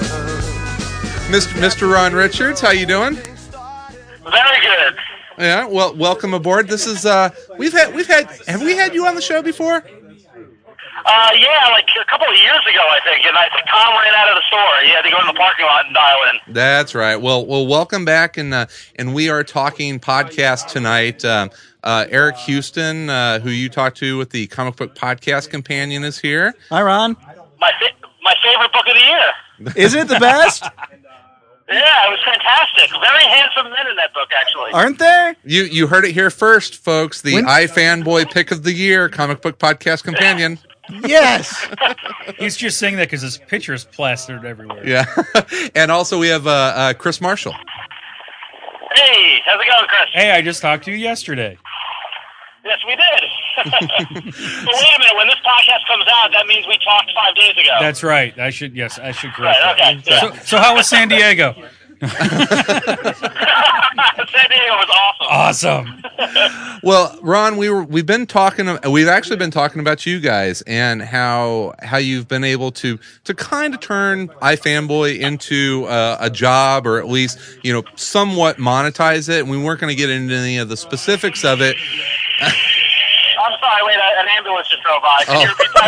Mister Mister Ron Richards, how you doing? Very good. Yeah, well, welcome aboard. This is uh we've had we've had have we had you on the show before? Uh, yeah, like a couple of years ago, I think, and I, Tom ran out of the store. He had to go in the parking lot and dial in. That's right. Well, well, welcome back, and uh, and we are talking podcast tonight. Um, uh, Eric Houston, uh, who you talked to with the Comic Book Podcast Companion, is here. Hi, Ron. My fa- my favorite book of the year. Is it the best? Yeah, it was fantastic. Very handsome men in that book, actually. Aren't there? You you heard it here first, folks. The When- iFanboy Pick of the Year, Comic Book Podcast Companion. Yes. He's just saying that because his picture is plastered everywhere. Yeah, and also we have uh, uh, Chris Marshall. Hey, how's it going, Chris? Hey, I just talked to you yesterday. Yes, we did. But wait a minute. When this podcast comes out, that means we talked five days ago. That's right. I should yes, I should correct Right, that. okay. Yeah. So, so how was San Diego? San San Diego was awesome. Awesome. Well, Ron, we were we've been talking. We've actually been talking about you guys and how how you've been able to to kind of turn iFanboy into uh, a job, or at least you know somewhat monetize it. And we weren't going to get into any of the specifics of it. I'm sorry, wait, an ambulance just drove by. Can Oh. you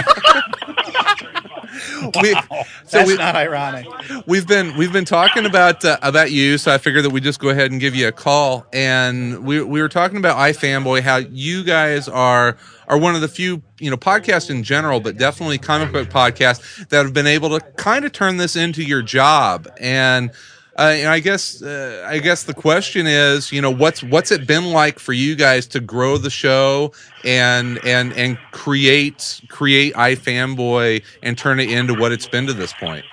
repeat that? We, so That's we, not ironic. We've been we've been talking about uh, about you, so I figured that we just go ahead and give you a call. And we we were talking about iFanboy, how you guys are are one of the few you know podcasts in general, but definitely comic book podcasts that have been able to kind of turn this into your job. And uh, and I guess uh, I guess the question is, you know, what's what's it been like for you guys to grow the show and and and create create iFanboy and turn it into what it's been to this point?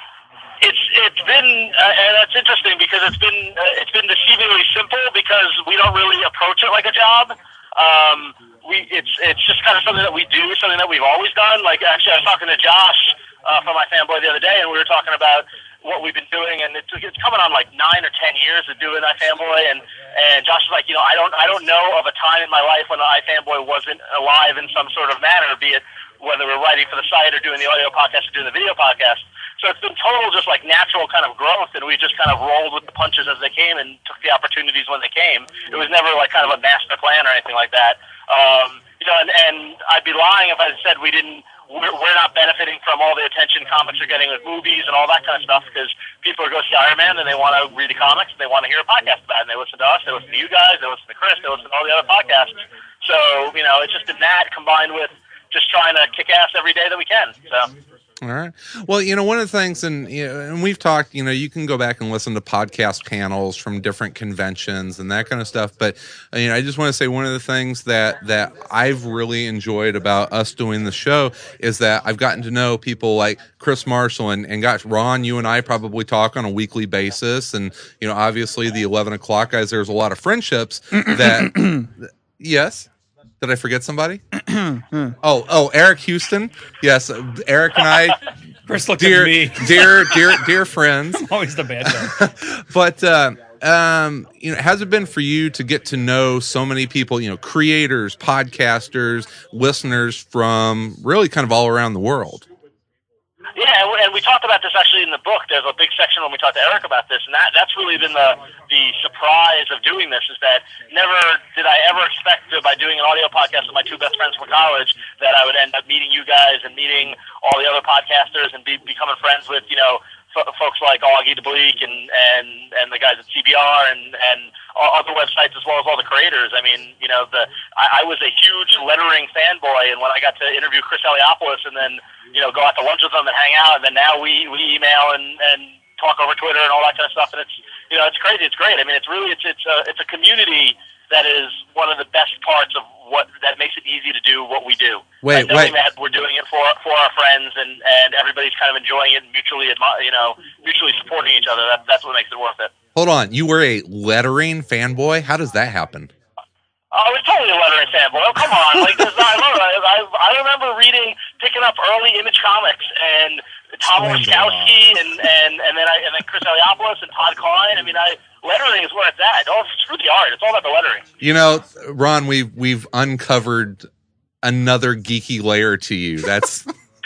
It's it's been uh, and that's interesting because it's been uh, it's been deceivingly simple because we don't really approach it like a job. Um, we it's it's just kind of something that we do, something that we've always done. Like actually, I was talking to Josh uh, from iFanboy the other day, and we were talking about what we've been doing, and it's, it's coming on like nine or ten years of doing iFanboy, and and Josh was like, you know, I don't I don't know of a time in my life when iFanboy wasn't alive in some sort of manner, be it whether we're writing for the site or doing the audio podcast or doing the video podcast. So it's been total just like natural kind of growth, and we just kind of rolled with the punches as they came and took the opportunities when they came. It was never like kind of a master plan or anything like that. Um, you know, and, and I'd be lying if I said we didn't. We're, we're not benefiting from all the attention comics are getting with movies and all that kind of stuff because people are going to see Iron Man and they want to read the comics and they want to hear a podcast about it. And they listen to us, they listen to you guys, they listen to Chris, they listen to all the other podcasts. So, you know, it's just been that combined with just trying to kick ass every day that we can. So. All right. Well, you know, one of the things, and you know, and we've talked, you know, you can go back and listen to podcast panels from different conventions and that kind of stuff. But uh, you know, I just want to say one of the things that that I've really enjoyed about us doing the show is that I've gotten to know people like Chris Marshall and, and gosh, Ron, you and I probably talk on a weekly basis, and you know, obviously the eleven o'clock guys. There's a lot of friendships that. Yes. Did I forget somebody? oh, oh, Eric Houston. Yes, Eric and I, Chris looked dear, at me. dear, dear, dear friends. I'm always the bad guy. But uh, um, you know, has it been for you to get to know so many people? You know, creators, podcasters, listeners from really kind of all around the world. Yeah, and we, and we talked about this actually in the book. There's a big section when we talked to Eric about this, and that, that's really been the the surprise of doing this is that never did I ever expect to, by doing an audio podcast with my two best friends from college, that I would end up meeting you guys and meeting all the other podcasters and be, becoming friends with, you know, f- folks like Augie DeBleek and, and, and the guys at C B R and, and other websites as well as all the creators. I mean, you know, the I, I was a huge lettering fanboy, and when I got to interview Chris Eliopoulos and then, you know, go out to lunch with them and hang out, and then now we, we email and, and talk over Twitter and all that kind of stuff, and it's, you know, it's crazy. It's great. I mean, it's really, it's, it's a, it's a community that is one of the best parts of what, that makes it easy to do what we do. Wait, like, knowing wait. that we're doing it for, for our friends, and, and everybody's kind of enjoying it and mutually, admi- you know, mutually supporting each other. That, that's what makes it worth it. Hold on, you were a lettering fanboy? How does that happen? Oh, it's totally a lettering fanboy. Oh, come on. Like, there's not, I, love it. I, I remember reading, picking up early Image Comics and Tom Orzechowski and, and, and then I, and then Chris Eliopoulos and Todd Klein. I mean, I, lettering is where it's at. Oh, screw the art. It's all about the lettering. You know, Ron, we've, we've uncovered another geeky layer to you. That's...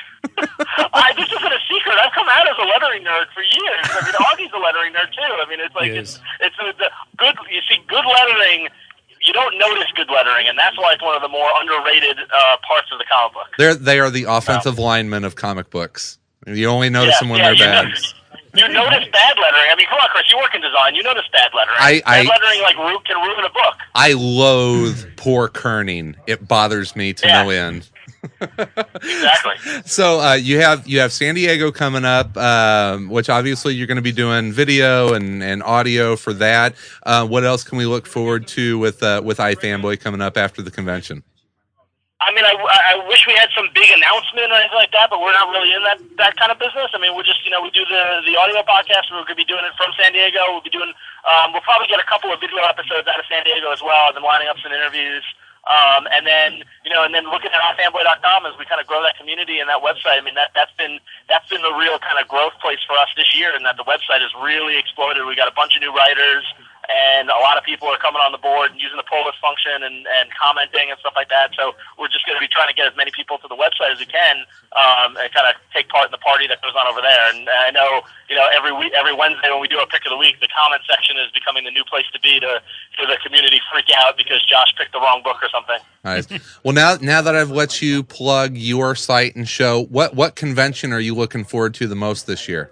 I, this isn't a secret. I've come out as a lettering nerd for years. I mean, Augie's a lettering nerd, too. I mean, it's like, He it's, it's a, the good, you see, good lettering, you don't notice good lettering, and that's why it's one of the more underrated uh, parts of the comic book. They're, they are the offensive linemen of comic books. You only notice Yeah, them when yeah, they're you bad. Notice, you notice bad lettering. I mean, come on, Chris, you work in design. You notice bad lettering. I- bad I- lettering, like, ru- can ruin a book. I loathe poor kerning. It bothers me to Yeah. no end. Exactly. So uh, you have you have San Diego coming up, um, which obviously you're going to be doing video and, and audio for that. Uh, what else can we look forward to with uh, with iFanboy coming up after the convention? I mean, I, I wish we had some big announcement or anything like that, but we're not really in that, that kind of business. I mean, we're just, you know, we do the, the audio podcast. We're going to be doing it from San Diego. We'll be doing, um, we'll probably get a couple of video episodes out of San Diego as well. I've been lining up some interviews. Um, and then, you know, and then looking at ifanboy dot com as we kind of grow that community and that website. I mean, that, that's been, that's been the real kind of growth place for us this year, and that the website has really exploded. We got a bunch of new writers, and a lot of people are coming on the board and using the poll list function and, and commenting and stuff like that. So we're just going to be trying to get as many people to the website as we can, um, and kind of take part in the party that goes on over there. And I know, you know, every week, every Wednesday when we do our pick of the week, the comment section is becoming the new place to be to for the community freak out because Josh picked the wrong book or something. Nice. Well, now now that I've let you plug your site and show, what what convention are you looking forward to the most this year?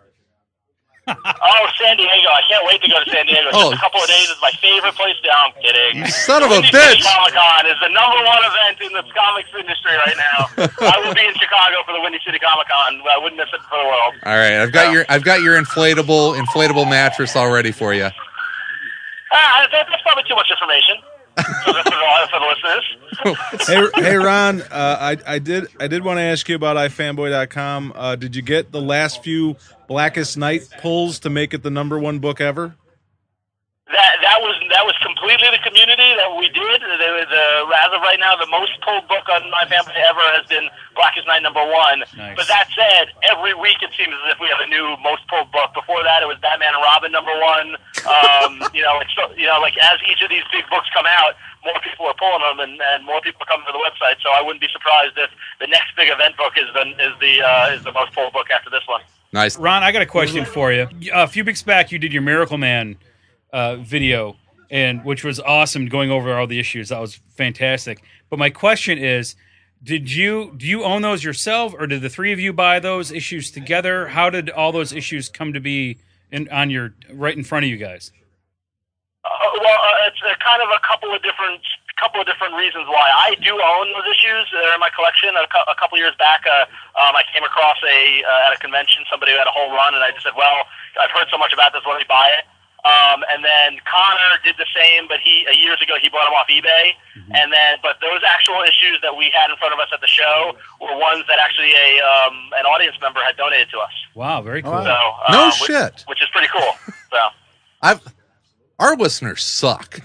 Oh, San Diego. I can't wait to go to San Diego. Oh. Just a couple of days is my favorite place to. I'm kidding. You son of a Windy bitch. City Comic-Con is the number one event in the comics industry right now. I will be in Chicago for the Windy City Comic-Con. I wouldn't miss it for the world. All right, I've got your I've got your inflatable inflatable mattress all ready for you. Ah, that, that's probably too much information for the, for the, for the listeners. hey, hey, Ron. Uh, I I did I did want to ask you about i fanboy dot com. Uh, did you get the last few Blackest Night pulls to make it the number one book ever? That that was that was completely the community that we did. The, the, as of right now, the most pulled book on My Family ever has been Blackest Night number one. Nice. But that said, every week it seems as if we have a new most pulled book. Before that, it was Batman and Robin number one. Um, you know, it's, you know, like as each of these big books come out, more people are pulling them, and, and more people are coming to the website. So I wouldn't be surprised if the next big event book is the is the uh, is the most pulled book after this one. Nice. Ron, I got a question for you. A few weeks back, you did your Miracle Man uh, video, and which was awesome, going over all the issues. That was fantastic. But my question is, did you do you own those yourself, or did the three of you buy those issues together? How did all those issues come to be in, on your right in front of you guys? Uh, well, uh, it's uh, kind of a couple of different couple of different reasons why. I do own those issues. They're in my collection. A, cu- a couple years back, uh, um, I came across a uh, at a convention somebody who had a whole run, and I just said, "Well, I've heard so much about this. Let me buy it." Um, and then Connor did the same, but he uh, years ago he bought them off eBay. Mm-hmm. And then, but those actual issues that we had in front of us at the show were ones that actually a um, an audience member had donated to us. Wow, very cool. So, uh, No which, shit. which is pretty cool. So. I've our listeners suck.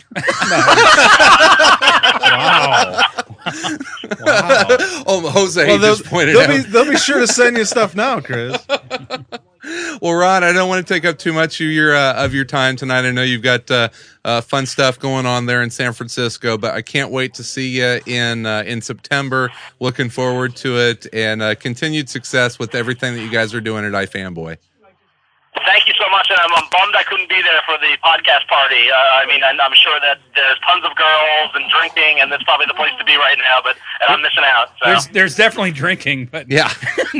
Wow. Wow. Oh, Jose Well, they'll, just pointed they'll out. be they'll be sure to send you stuff now, Chris. Well, Ron, I don't want to take up too much of your uh, of your time tonight. I know you've got uh, uh, fun stuff going on there in San Francisco, but I can't wait to see you in uh, in September. Looking forward to it, and uh, continued success with everything that you guys are doing at iFanboy. Thank you so much, and I'm, I'm bummed I couldn't be there for the podcast party. Uh, I mean, I'm, I'm sure that there's tons of girls and drinking, and that's probably the place to be right now, but and I'm missing out. So. There's there's definitely drinking, but Yeah,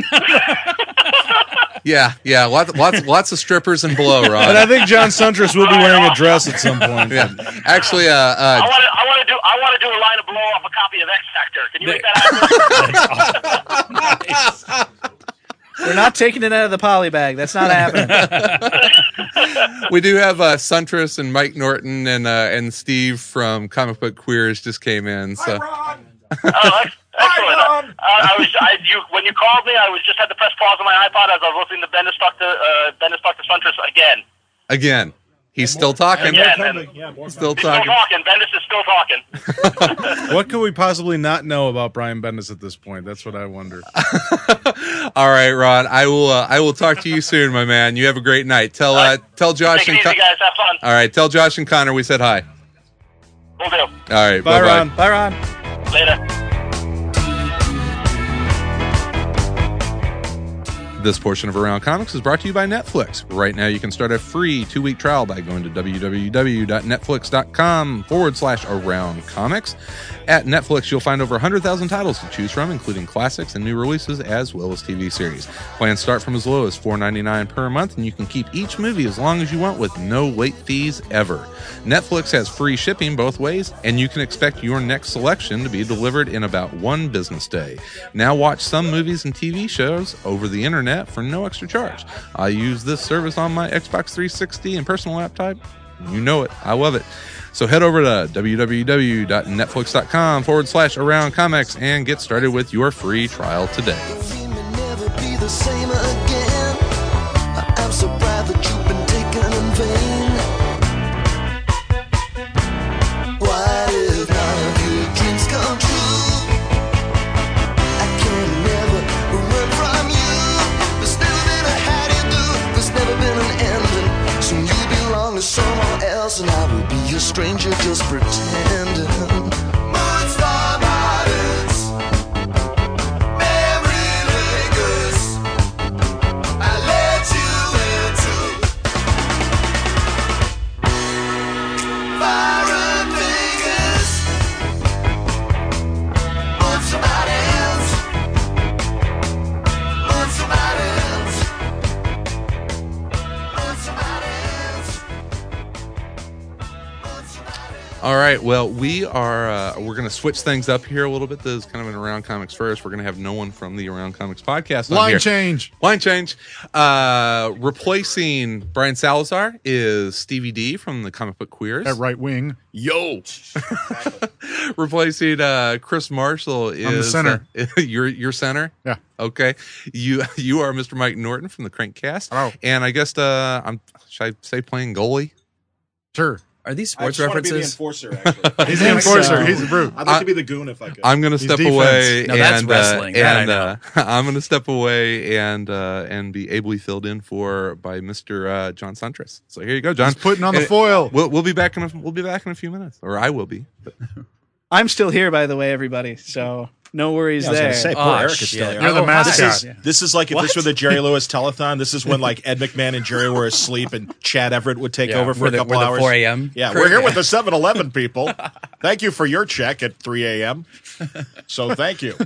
yeah, yeah. Lots, lots, lots of strippers and blow, Ron. And I think John Suntress will be wearing a dress at some point. Yeah, actually, uh, I uh, want to I want to do I want to do a line of blow off a copy of X Factor. Can you make that happen? We're not taking it out of the poly bag. That's not happening. we do have uh, Suntress and Mike Norton and uh, and Steve from Comic Book Queers just came in. So. Oh, ex- excellent. Uh, I was I, you when you called me. I was just had to press pause on my iPod as I was listening to Bendis talk to uh, Bendis talk to Suntress again. Again, he's still talking. Again, and Still still talking. talking. Bendis is still talking. What could we possibly not know about Brian Bendis at this point? That's what I wonder. All right, Ron. I will. Uh, I will talk to you soon, my man. You have a great night. Tell uh, tell Josh Take and it easy, Con- guys. Have fun. all right. Tell Josh and Connor we said hi. Will do. All right. Bye, Bye, Ron. Bye, Ron. Later. This portion of Around Comics is brought to you by Netflix. Right now, you can start a free two-week trial by going to www.netflix.com forward slash Around Comics. At Netflix, you'll find over one hundred thousand titles to choose from, including classics and new releases, as well as T V series. Plans start from as low as four dollars and ninety-nine cents per month, and you can keep each movie as long as you want with no late fees ever. Netflix has free shipping both ways, and you can expect your next selection to be delivered in about one business day. Now watch some movies and T V shows over the internet for no extra charge. I use this service on my Xbox three sixty and personal laptop. You know it. I love it. So head over to www.netflix.com forward slash Around Comics and get started with your free trial today. We may never be the same again. I'm so proud that you've been taken in vain. What if none of your dreams come true? I can never run from you. There's never been a how do you do. There's never been an ending. So you belong to someone else, and I will be a stranger just pretending. Moonstar Gardens, memory lingers. I let you into fire fingers on somebody else, on somebody else, on somebody else, on somebody else. All right. Well, we are uh, we're going to switch things up here a little bit. This is kind of an Around Comics first. We're going to have no one from the Around Comics podcast on Line here. change. Line change. Uh, replacing Brian Salazar is Stevie D from the Comic Book Queers. At right wing. Yo. Replacing uh, Chris Marshall is I'm the center. Uh, your your center. Yeah. Okay. You you are Mister Mike Norton from the Crankcast. Hello. And I guess uh, I'm should I say playing goalie? Sure. Are these I sports just want to be the references? enforcer, actually. He's the think enforcer. so. He's a brute. I'd like I- to be the goon if I could. I'm going to He's step defense. away. No, that's and, wrestling. Uh, That I and know. uh, I'm going to step away and uh, and be ably filled in for by Mister Uh, John Suntress. So here you go, John. He's putting on the And foil. We'll we'll be back in a, we'll be back in a few minutes, or I will be. But I'm still here, by the way, everybody. So no worries Yeah, I was there. going to say, poor Oh, Eric is shit. still here. You're the Oh, hi. This mascot. is, this is like if this were the Jerry Lewis telethon. This is when like Ed McMahon and Jerry were asleep and Chad Everett would take Yeah, over for we're a the- couple we're the hours. four a.m. Yeah, crew. we're here with the seven eleven people. Thank you for your check at three a.m. So thank you.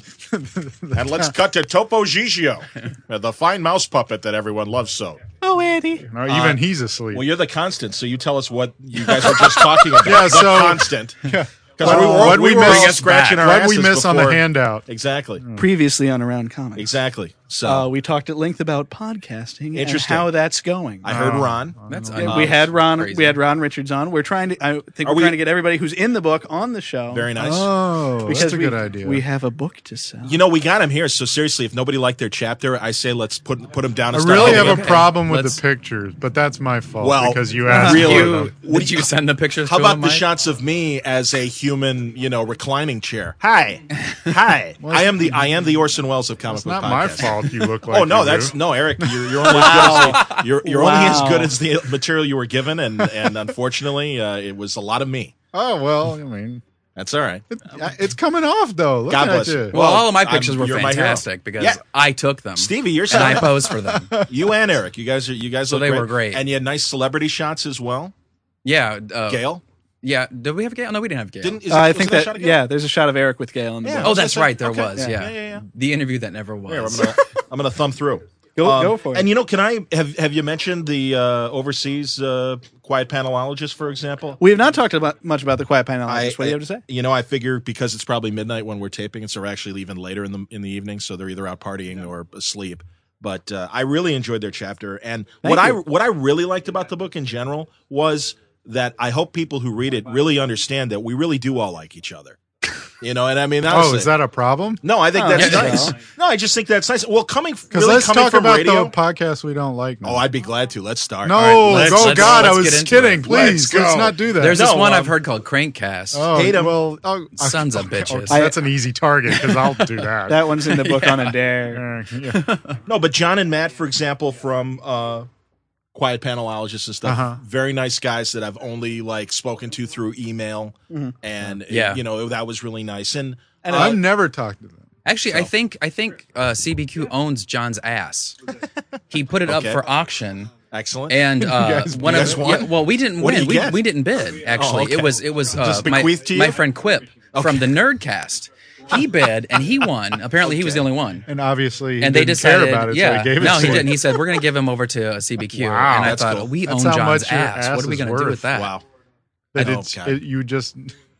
And let's cut to Topo Gigio, the fine mouse puppet that everyone loves so. Oh, Andy. No, even he's asleep. Well, you're the constant, so you tell us what you guys were just talking about. Yeah, the so- constant. Because What- we were, what we we were miss- all scratching our What we asses miss on the before- handout. Exactly. Previously on Around Comics. Exactly. So Uh, we talked at length about podcasting and Interesting. how that's going. I heard Oh. Ron. That's Yeah, un- we had Ron. crazy. We had Ron Richards on. We're trying to. I think Are we're we- trying to get everybody who's in the book on the show. Very nice. Oh, because that's a we, good idea. We have a book to sell. You know, we got him here. So seriously, if nobody liked their chapter, I say let's put put him down. I And start really helping have a him. problem with Let's- the pictures, but that's my fault Well, because you asked really? for You, them. did you send the pictures? How to about him, the Mike? shots of me as a human, you know, reclining chair? Hi, hi. I am the I am the Orson Welles of comic It's book not my podcast. fault you look like Oh no, you that's do. no, Eric. You're, you're only as good as the, you're, you're only as Wow. good as the material you were given, and and unfortunately, uh, it was a lot of me. Oh, well, I mean, That's all right. it's coming off, though. Look God at bless you. you. Well, Well, all of my I'm- pictures were you're my hero. fantastic because Yeah. I took them. Stevie, you're and I solid. posed for them. You and Eric, you guys are you guys So look they great. were great. and you had nice celebrity shots as well. Yeah. Uh, Gail Yeah. Did we have Gail? No, we didn't have Gail. didn't. Is Uh, I was think there a that, shot of Gail? yeah, there's a shot of Eric with Gail in the Yeah. book. oh, was that's gonna say- right. There okay. was. Yeah. Yeah. Yeah, yeah, yeah. The interview that never was. Here, I'm gonna I'm gonna thumb through. Go, Um, go for it. And you know, can I have have you mentioned the uh, overseas uh, quiet panelologist, for example? we have not talked about much about the Quiet Panelologist. I- What do you have to say? You know, I figure because it's probably midnight when we're taping, and so we're actually leaving later in the in the evening, so they're either out partying or asleep. But uh, I really enjoyed their chapter, and Thank what you. I what I really liked about the book in general was that I hope people who read it really understand that we really do all like each other. You know, and I mean, Oh, honestly, is that a problem? no? I think Oh, that's yeah. nice. No, I just think that's nice. Well, coming Because really let's coming talk from about radio. the podcast we don't like now. Oh, I'd be glad to. Let's start. no, All right, let's- oh let's- God, I let's was get into kidding. it. Please, Let's let's, go. not do that. There's No, this one um, I've heard called Crankcast. oh, hate 'em. well, oh, Sons of okay, bitches. okay, that's an easy target because I'll do that. That one's in the book on a dare. Uh, yeah. No, but John and Matt, for example, from uh, Quiet Panelologists and stuff, Uh-huh. very nice guys that I've only like spoken to through email, and it- Yeah. you know that was really nice. And, And uh, I've never talked to them. Actually, I think I think uh, C B Q owns John's ass. He put it Okay. up for auction, excellent. and uh, guys- one you of guys won? yeah, well, we didn't What did win. you We, get? we didn't bid. Actually, Oh, okay. it was it was uh, Just my, bequeathed to you? my friend Quip from the Nerdcast. He bid and he won. Apparently, he was the only one. And obviously, he And they didn't decided, care about it, yeah, so he gave it no, to he him. didn't. He said, "We're going to give him over to C B Q." Wow, and I that's thought, cool. we That's own how John's much your ass. ass What are we is going to do worth. with that? wow. That Oh, it's, God. it, you just.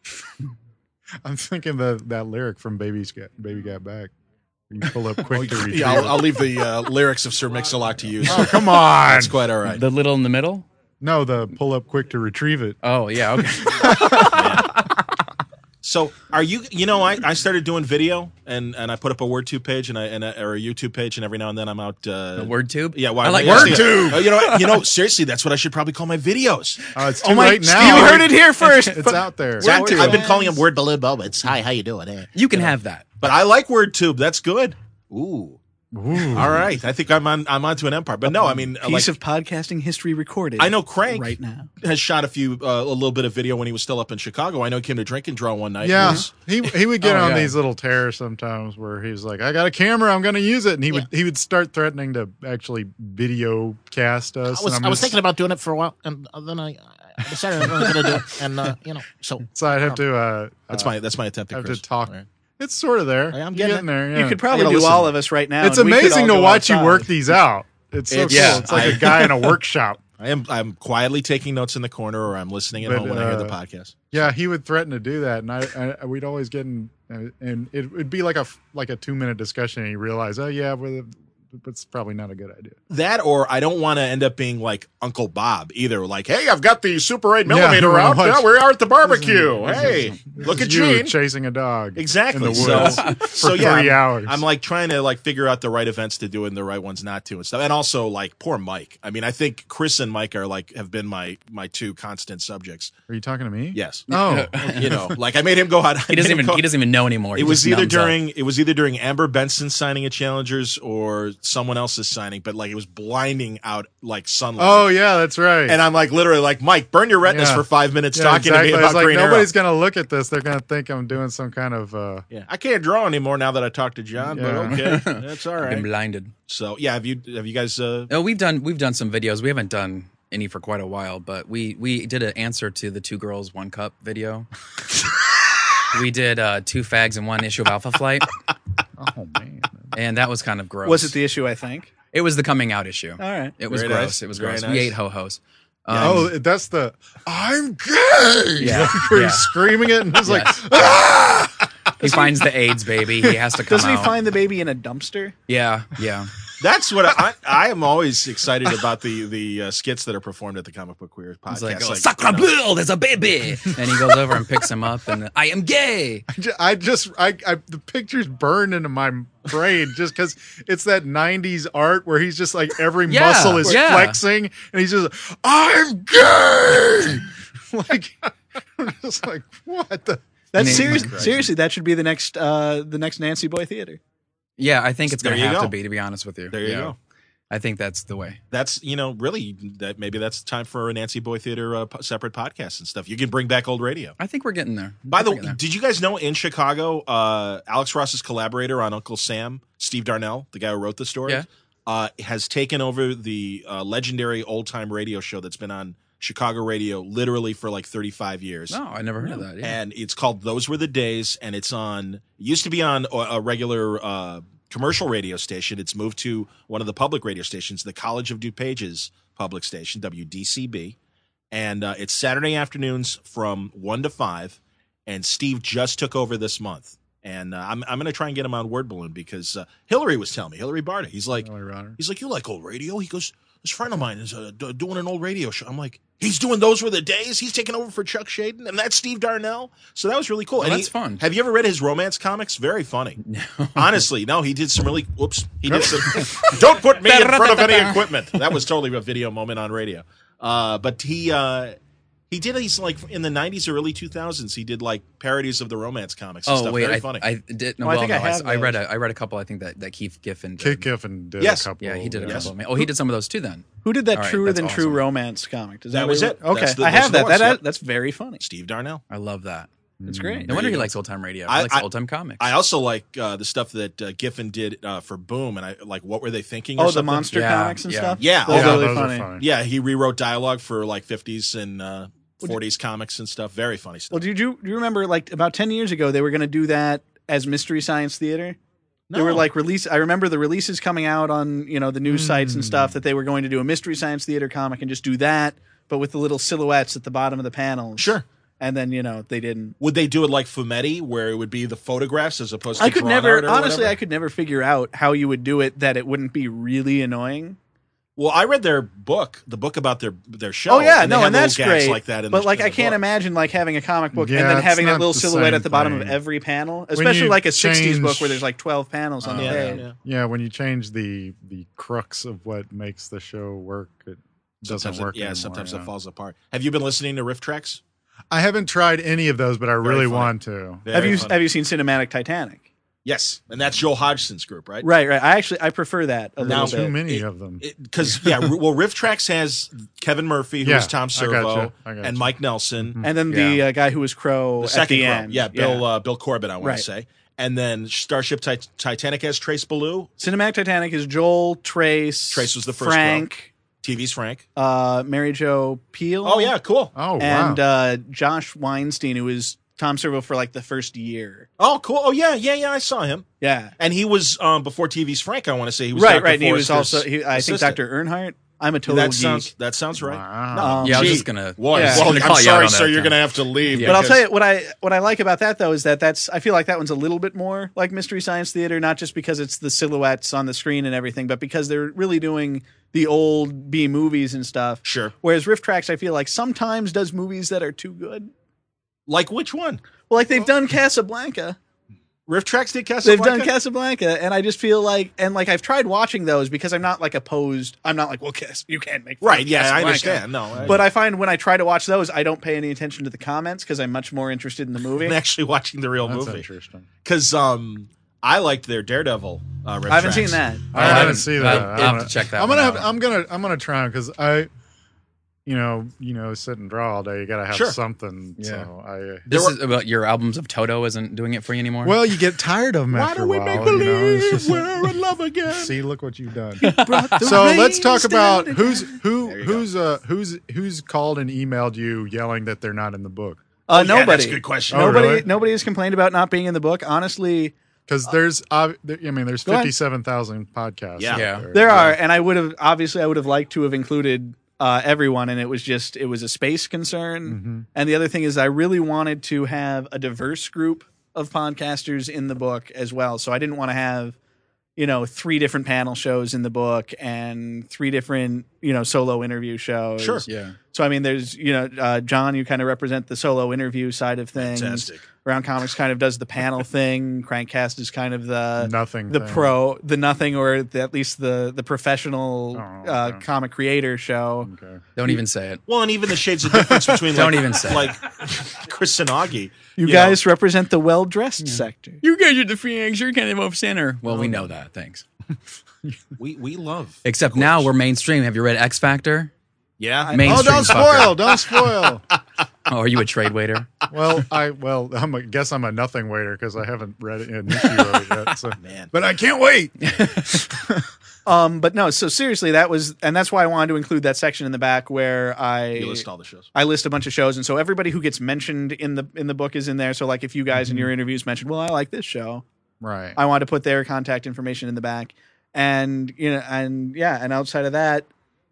I'm thinking the that lyric from "Baby's Got Baby Got Back." You pull up quick to retrieve Yeah, I'll, it. I'll leave the uh, lyrics of Sir Mix-a-Lot to you. Oh, come on! That's quite all right. The little in the middle. No, the pull up quick to retrieve it. Oh yeah, okay. So, are you? You know, I, I started doing video, and, and I put up a WordTube page, and I and a, or a YouTube page, and every now and then I'm out. Uh, The WordTube. Yeah, well, I like yeah, WordTube. Oh, you know, what? you know, seriously, that's what I should probably call my videos. Oh, it's too my- late now. you heard it here first. It's out there. Zach, I've been calling them word balloon moments. Hi, how you doing? Eh? You can have that. But I like WordTube. That's good. Ooh, Ooh. All right, I think I'm on. I'm onto an empire, but no, I mean, uh, Piece like, of podcasting history recorded. I know Crank right now. has shot a few, uh, a little bit of video when he was still up in Chicago. I know he came to Drink and Draw one night. Yeah, It was- he he would get Oh, on yeah. these little tears sometimes where he was like, "I got a camera, I'm going to use it," and he would he would start threatening to actually video cast us. I was, and I'm I was just- thinking about doing it for a while, and then I, I decided I wasn't going to do it. And, uh, you know, so. so I'd have to. Uh, that's uh, my that's my attempt I at have Chris. to talk. All right. It's sort of there. Hey, I'm You're getting there. You yeah. could probably I do gotta all listen. of us right now. It's and we could amazing all to go watch you outside. work these out. It's so It's- cool. yeah, It's like I- a guy in a workshop. I am I'm quietly taking notes in the corner, or I'm listening at But, home when I hear the uh, podcast. Yeah, he would threaten to do that, and I, I we'd always get in, uh, and it would be like a f- like a two minute discussion, and you realize, oh yeah, well, it's probably not a good idea. That, or I don't want to end up being like Uncle Bob either. Like, hey, I've got the Super eight Yeah, millimeter we're out. watch- Yeah, we are at the barbecue. This is- Hey, this look is at you Gene. chasing a dog. Exactly. in the woods So, for so yeah, three I'm, hours. I'm like trying to like figure out the right events to do and the right ones not to and stuff. And also like poor Mike. I mean, I think Chris and Mike are like have been my my two constant subjects. Are you talking to me? Yes. Oh, You know, like I made him go out. He doesn't even he doesn't even know anymore. He It was just either numbs up. during it was either during Amber Benson signing at Challengers or someone else's signing, but like it was blinding out like sunlight. oh yeah, that's right. And I'm like literally like, Mike, burn your retinas Yeah. for five minutes yeah, talking exactly. to me about It's like Green nobody's Arrow. gonna look at this. They're gonna think I'm doing some kind of. Uh, Yeah, I can't draw anymore now that I talked to John, Yeah. but okay, that's all Been right. blinded. So yeah, have you have you guys? Uh, No, we've done we've done some videos. We haven't done any for quite a while, but we we did an answer to the Two Girls One Cup video. We did uh, two fags and one issue of Alpha Flight, oh man. and that was kind of gross. Was it the issue? I think. It was the coming out issue. All right. It was Very gross. nice. It was Very gross. nice. We ate ho hos. Um, oh, that's the I'm gay. Yeah. Where Yeah. he's screaming it and he's like, Yes. He finds the AIDS baby. He has to come Doesn't he out. find the baby in a dumpster? Yeah, yeah. that's what I, I am always excited about the the uh, skits that are performed at the Comic Book Queer podcast. It's like, oh, Like, Sacre you know, bleu, there's a baby. And he goes over and picks him up, and I am gay. I ju- I just, I, I, the picture's burned into my brain just because it's that nineties art where he's just like every Yeah, muscle is yeah. flexing and he's just, I'm gay. Like, I'm just like, what the? That's Name- serious. Christ. Seriously, that should be the next uh, the next Nancy Boy Theater. Yeah, I think it's There going to you have go. to be, to be honest with you. There you Yeah. go. I think that's the way. That's you know really that maybe that's time for a Nancy Boy Theater uh, p- separate podcast and stuff. You can bring back old radio. I think we're getting there. By the We're way, getting there. did you guys know in Chicago, uh, Alex Ross's collaborator on Uncle Sam, Steve Darnell, the guy who wrote the story, Yeah. uh, has taken over the uh, legendary old time radio show that's been on Chicago radio literally for like thirty-five years. No, I never heard of that. Yeah. And it's called Those Were the Days, and it's on. It used to be on a, a regular uh, commercial radio station. It's moved to one of the public radio stations, the College of DuPage's public station, W D C B, and uh, it's Saturday afternoons from one to five. And Steve just took over this month, and uh, I'm I'm going to try and get him on Word Balloon because uh, Hillary was telling me, Hillary Barta, he's like, he's like, you like old radio? He goes, this friend of mine is uh, d- doing an old radio show. I'm like, he's doing Those Were the Days. He's taking over for Chuck Shaden, and that's Steve Darnell. So that was really cool. Oh, And that's he- fun. Have you ever read his romance comics? Very funny. No. Honestly, no. He did some really. Whoops. He did some. Don't put me in front of any equipment. That was totally a video moment on radio. Uh, but he uh, he did these like in the nineties or early two thousands. He did like parodies of the romance comics. And Oh stuff. wait, Very I, funny. I did. No, Oh, I well, think no, I I, have I read those. a I read a couple. I think that, that Keith Giffen did. Kit Giffen did Yes. a couple. Yeah, he did a Yes. couple. Oh, he did some of those too. Then Who did that All right, truer that's than true awesome. romance comic? Does That that was what- it. Okay, That's the- I those have are the that. ones, That yep. that's very funny. Steve Darnell. I love that. It's great. No wonder you he go. likes old time radio. I- He likes I- old time comics. I also like uh, the stuff that uh, Giffen did uh, for Boom, and I like what were they thinking? Or Oh, the something? monster Yeah, comics and yeah. stuff. Yeah, those yeah, are really those are funny. funny. Yeah, he rewrote dialogue for like fifties and uh, forties comics and stuff. Very funny stuff. Well, did you do you remember like about ten years ago they were going to do that as Mystery Science Theater? They were No. like release. I remember the releases coming out on you know the news sites and Hmm. stuff that they were going to do a Mystery Science Theater comic and just do that, but with the little silhouettes at the bottom of the panels. Sure. And then you know they didn't. Would they do it like Fumetti, where it would be the photographs as opposed to I could drawn never art or honestly. whatever? I could never figure out how you would do it that it wouldn't be really annoying. Well, I read their book, the book about their their show. Oh yeah, and they no, have and little that's gags great. like that. In but the, like, in I the can't book. imagine like having a comic book Yeah, and then it's having that not little the silhouette same at the bottom of thing. every panel, especially you like a sixties book change- where there's like twelve panels on Uh, the yeah, page. yeah. Yeah, when you change the the crux of what makes the show work, it doesn't Sometimes it- work. yeah, anymore, sometimes yeah. it falls apart. Have you been listening to Riff Tracks? I haven't tried any of those, but I really funny. want to. Have Very you funny. have you seen Cinematic Titanic? Yes, and that's Joel Hodgson's group, right? Right, right. I actually I prefer that a Now- little Too bit. many It- of them. Because yeah, well, Riff Tracks has Kevin Murphy, who Yeah, was Tom I Servo, gotcha, I gotcha. and Mike Nelson. And then the uh, guy who was Crow The at second the Crow. end. Yeah, Bill Uh, Bill Corbett, I want Right. to say. And then Starship Tit- Titanic has Trace Ballou. Cinematic Titanic is Joel, Trace, Trace was the first Frank, T V's Frank. uh, Mary Jo Peel. Oh yeah, cool. Oh, and wow. uh, Josh Weinstein, who was Tom Servo for like the first year. Oh cool. Oh yeah, yeah, yeah. I saw him, Yeah, and he was um, before T V's Frank. I want to say he was right, Doctor right. And he was Forrester's also, he, I think, assistant. Doctor Earnhart. I'm a total That geek. sounds that sounds right. Wow. Um, Yeah, I was Gee, just gonna. Well, Yeah. well, gonna I'm call you out sorry, on sir. that, You're Tom. gonna have to leave. Yeah. But I'll because- tell you what I what I like about that though is that that's I feel like that one's a little bit more like Mystery Science Theater, not just because it's the silhouettes on the screen and everything, but because they're really doing the old B movies and stuff. Sure. Whereas Riff Tracks, I feel like sometimes does movies that are too good. Like which one? Well, like they've done Casablanca. Riff Tracks did They've Casablanca. done Casablanca, and I just feel like, and like I've tried watching those because I'm not like opposed. I'm not like, well, Cas, you can't make fun Right. of Yeah, I Casablanca. understand. No, I, But I find when I try to watch those, I don't pay any attention to the comments because I'm much more interested in the movie. I'm actually watching the real That's movie interesting. because um, I liked their Daredevil. Uh, Riff I haven't Tracks. seen that. I I haven't haven't- seen that. I'll- I I'll have wanna- to check that I'm one gonna have. out. I'm gonna. I'm gonna try because I, you know, you know, sit and draw all day. You gotta have Sure. something. Yeah. So I. Uh, This There is about your albums of Toto isn't doing it for you anymore. well, you get tired of them Why after do we a while. make you know, believe it's just like- we're in love again? See, look what you've done. So let's talk about who's who who's uh who's who's called and emailed you yelling that they're not in the book. Uh, yeah, nobody. that's a good question. Oh, Nobody. really? Nobody has complained about not being in the book. Honestly, Because there's, uh, there- I mean, there's Go ahead. fifty-seven thousand podcasts. Yeah. out Yeah. there. there are, and I would have obviously I would have liked to have included uh, everyone, and it was just it was a space concern. Mm-hmm. And the other thing is, I really wanted to have a diverse group of podcasters in the book as well. So I didn't want to have, you know, three different panel shows in the book and three different, you know, solo interview shows. Sure. yeah. So I mean, there's you know, uh, John, you kind of represent the solo interview side of things. Fantastic. Round Comics kind of does the panel thing. Crankcast is kind of the Nothing the thing. pro, the nothing, or the, at least the the professional Oh, uh, okay. comic creator show. Okay. Don't even say it. Well, and even the shades of difference between Don't like, even say it. like Chris and Augie. You, You guys represent the well dressed sector. You guys are the freaks. You're kind of off center. Well, we know that. Thanks. We we love. Except now we're mainstream. Have you read X Factor? Yeah. Oh, Mainstream. don't fucker. spoil! Don't spoil! Oh, are you a trade waiter? well, I well, I'm a, guess I'm a nothing waiter because I haven't read it, an issue of it yet. So. Man. But I can't wait. Um, but no, so seriously, that was, and that's why I wanted to include that section in the back where I You list all the shows. I list a bunch of shows, and so everybody who gets mentioned in the in the book is in there. So like, if you guys Mm-hmm. in your interviews mentioned, well, I like this show, Right. I wanted to put their contact information in the back, and you know, and yeah, and outside of that,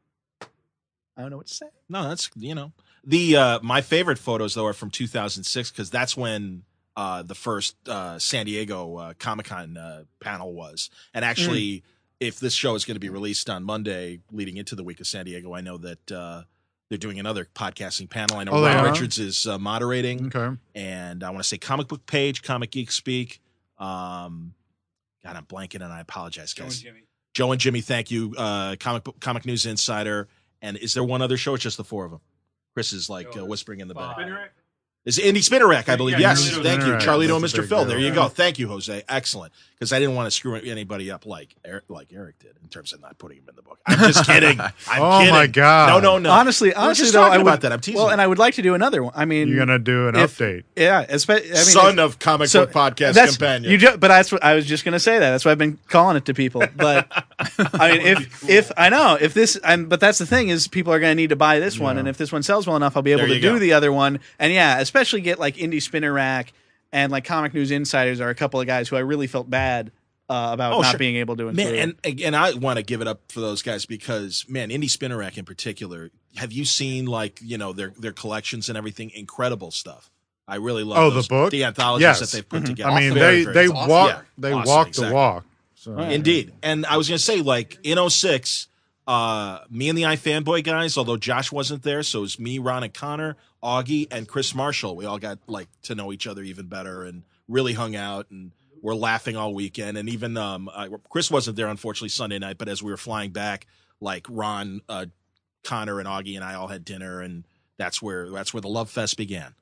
I don't know what to say. No, that's you know the uh, my favorite photos though are from two thousand six because that's when uh, the first uh, San Diego uh, Comic Con uh, panel was, and actually, Mm. if this show is going to be released on Monday, leading into the week of San Diego, I know that uh, they're doing another podcasting panel. I know Oh, they Ron are? Richards is uh, moderating, Okay. and I want to say Comic Book Page, Comic Geek Speak. Um, God, I'm blanking, and I apologize, guys. Joe and Jimmy, thank you. Uh, comic Book- Comic News Insider. And is there one other show? It's just the four of them. Chris is like uh, whispering in the back. Is it Indy Spinner Rack, I believe. Yeah, yes, Indy thank you. Spinner Rack. Charlito and That's a Mister big Phil. deal. There you Yeah. go. Thank you, Jose. Excellent. Because I didn't want to screw anybody up like Eric, like Eric did in terms of not putting him in the book. I'm just kidding. I'm Oh, kidding. my God. No, no, no. Honestly, We're honestly just though, talking I would, about that. I'm teasing Well, you. and I would like to do another one. I mean, You're gonna do an if- update. yeah, espe- I mean, Son if- of Comic so Book Podcast that's- Companion. You ju- but that's what I was just going to say. That that's why I've been calling it to people. But I mean, if if I know if this, I'm, but that's the thing is people are going to need to buy this one, Yeah. and if this one sells well enough, I'll be able There to you do go. the other one. And yeah, especially get like Indie Spinner Rack and like Comic News Insiders are a couple of guys who I really felt bad uh, about Oh, not sure. being able to include. Man, and and I want to give it up for those guys because man, Indie Spinner Rack in particular. Have you seen like you know their their collections and everything? Incredible stuff. I really love Oh, the those, book? the anthologies Yes. that they've put Mhm. together. I mean, Very, they very they awesome. walk Yeah. they Awesome, walk exactly. the walk. So, Indeed. And I was going to say, like, in oh six, uh, me and the iFanboy guys, although Josh wasn't there, so it was me, Ron, and Connor, Augie, and Chris Marshall. We all got, like, to know each other even better and really hung out and were laughing all weekend. And even um, uh, Chris wasn't there, unfortunately, Sunday night, but as we were flying back, like, Ron, uh, Connor, and Augie and I all had dinner, and that's where that's where the love fest began.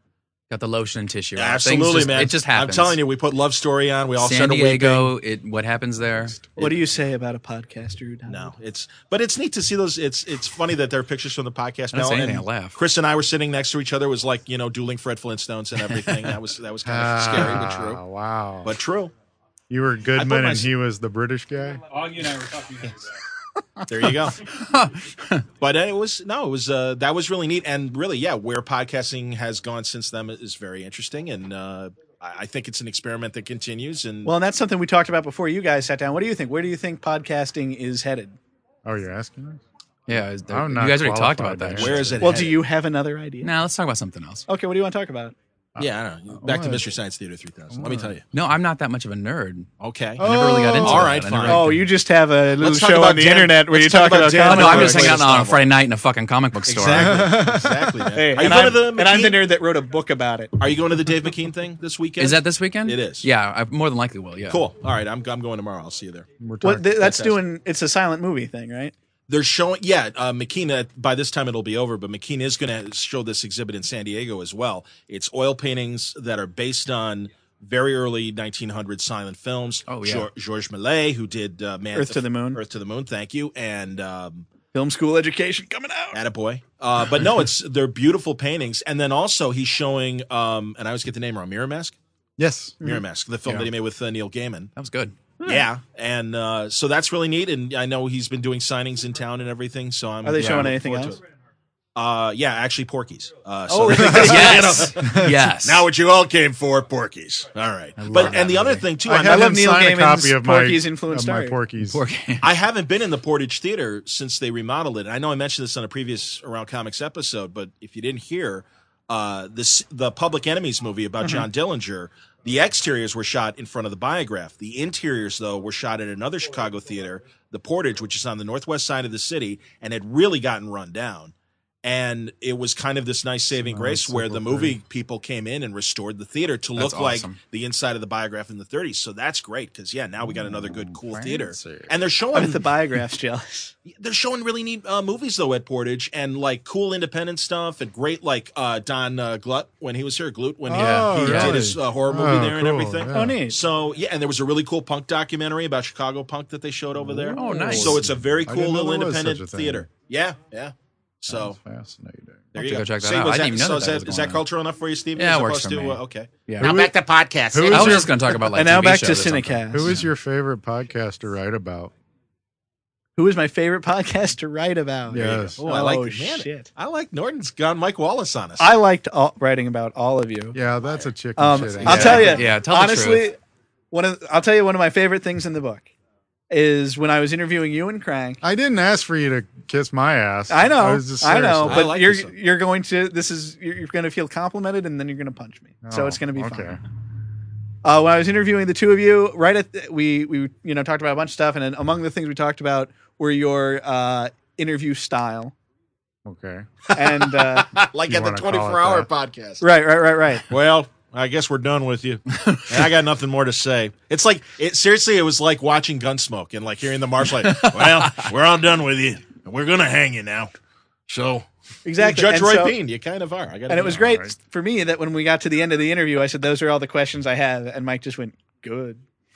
Got the lotion and tissue. Absolutely, just, man. It just happens. I'm telling you, we put Love Story on. We all San started Diego. weeping. It what happens there? What do you say about a podcaster who died? No, it's but it's neat to see those. It's it's funny that there are pictures from the podcast I didn't now. say anything, and I laugh. Chris and I were sitting next to each other. It was like you know dueling Fred Flintstones and everything. That was that was kind of scary, but Ah, true. Wow. But true. You were I put Goodman my- and he was the British guy? Augie and I were talking about that. There you go. But it was no, it was uh, that was really neat, and really, yeah, where podcasting has gone since then is very interesting, and uh, I I think it's an experiment that continues. And Well, and that's something we talked about before you guys sat down. What do you think? Where do you think podcasting is headed? Oh, you're asking us? Yeah, is there- I'm you not guys already talked qualified about that. to where is it? Well, do headed? you have another idea? Now let's talk about something else. Okay, what do you want to talk about? Yeah, I don't know. Back to What? Mystery Science Theater three thousand. Let me tell you. No, I'm not that much of a nerd. Okay. I never really got into All that. right, I never fine. really- Oh, you just have a little Let's talk show about on the Dan- internet where let's you talk talk about about Dan- Oh, comic no, I'm Comic just books. hanging out on a novel. Friday night in a fucking comic book store. Exactly. Exactly. Man. Hey, Are you and, going I'm, to the and I'm the McKean- nerd that wrote a book about it. Are you going to the Dave McKean thing this weekend? Is that this weekend? It is. Yeah, I more than likely will. Yeah. cool? All right, I'm I'm going tomorrow. I'll see you there. We're Well, talking. th- that's Fantastic. doing. It's a silent movie thing, right? They're showing, yeah, uh, McKean, uh, by this time it'll be over, but McKean is going to show this exhibit in San Diego as well. It's oil paintings that are based on very early nineteen hundreds silent films. Oh, yeah. Geor- Georges Méliès, who did uh, Man Earth to the Moon. Earth to the Moon, thank you. And um, Film school education coming out. Attaboy. Uh, but no, it's they're beautiful paintings. And then also he's showing, um, and I always get the name wrong, Mirror Mask? Yes. Mirror Mask, the film Yeah. that he made with uh, Neil Gaiman. That was good. Yeah, and uh, so that's really neat. And I know he's been doing signings in town and everything. So I'm. Are they yeah, showing looking anything forward else? to it. Uh, yeah, actually, Porky's. Uh, Oh, so really? Yes. yes. now what you all came for, Porky's. All right, but and the other thing too, I I'm had not- love him Neil sign a Gaiman's copy of my, Porky's influenced of my art. Porky's. I haven't been in the Portage Theater since they remodeled it. I know I mentioned this on a previous Around Comics episode, but if you didn't hear, uh, this the Public Enemies movie about John Dillinger, the exteriors were shot in front of the Biograph. The interiors, though, were shot at another Chicago theater, the Portage, which is on the northwest side of the city, and had really gotten run down. And it was kind of this nice saving Oh, grace super where the movie pretty. people came in and restored the theater to That's look like awesome. the inside of the Biograph in the thirties. So that's great because yeah, now we got another good, cool theater, fancy. and they're I showing bet the biograph's jealous. they're showing really neat uh, movies though at Portage and like cool independent stuff and great like uh, Don uh, Glut when he was here, Glut when he, Oh, he really? did his uh, horror movie Oh, there and cool, everything. yeah. Oh, neat. So yeah, and there was a really cool punk documentary about Chicago punk that they showed over there. Oh, nice. So it's a very I cool didn't know little there was independent such a thing. theater. Yeah, yeah. So That's fascinating. there I'll you have go. to go check that See, out. was I didn't even know so that is that that, was is going that on. cultural enough for you, Steve? Yeah, As it works opposed for to, me. uh, okay. Yeah. Now back to podcast. Who I is was your- just going to talk about like and now T V back to shows or something. Cinecast. Who is your favorite podcast to write about? Who is my favorite podcast to write about? Yes. Oh, I like Oh, man, shit. I like Norton's gone Mike Wallace on us. I liked all, writing about all of you. Yeah, that's a chicken Um, shit. I'll Yeah. tell you. Yeah, tell the honestly, truth. one of I'll tell you one of my favorite things in the book is when I was interviewing you and Crank. I didn't ask for you to kiss my ass. I know, was just I know, seriously- I but like you're this one. you're going to this is you're, you're going to feel complimented, and then you're going to punch me. so Oh, it's going to be okay. fun. Uh, when I was interviewing the two of you, right at the, we we you know talked about a bunch of stuff, and then among the things we talked about were your uh, interview style. Okay. And uh, like You at the wanna call it twenty-four hour that. podcast. right, right, right, right. Well, I guess we're done with you. And I got nothing more to say. It's like it seriously. It was like watching Gunsmoke and like hearing the marshal. Like, well, we're all done with you. We're gonna hang you now. So Exactly. Judge And Roy so- Bean, you kind of are. I got. And it was great for me that when we got to the end of the interview, I said, "Those are all the questions I have," and Mike just went, "Good."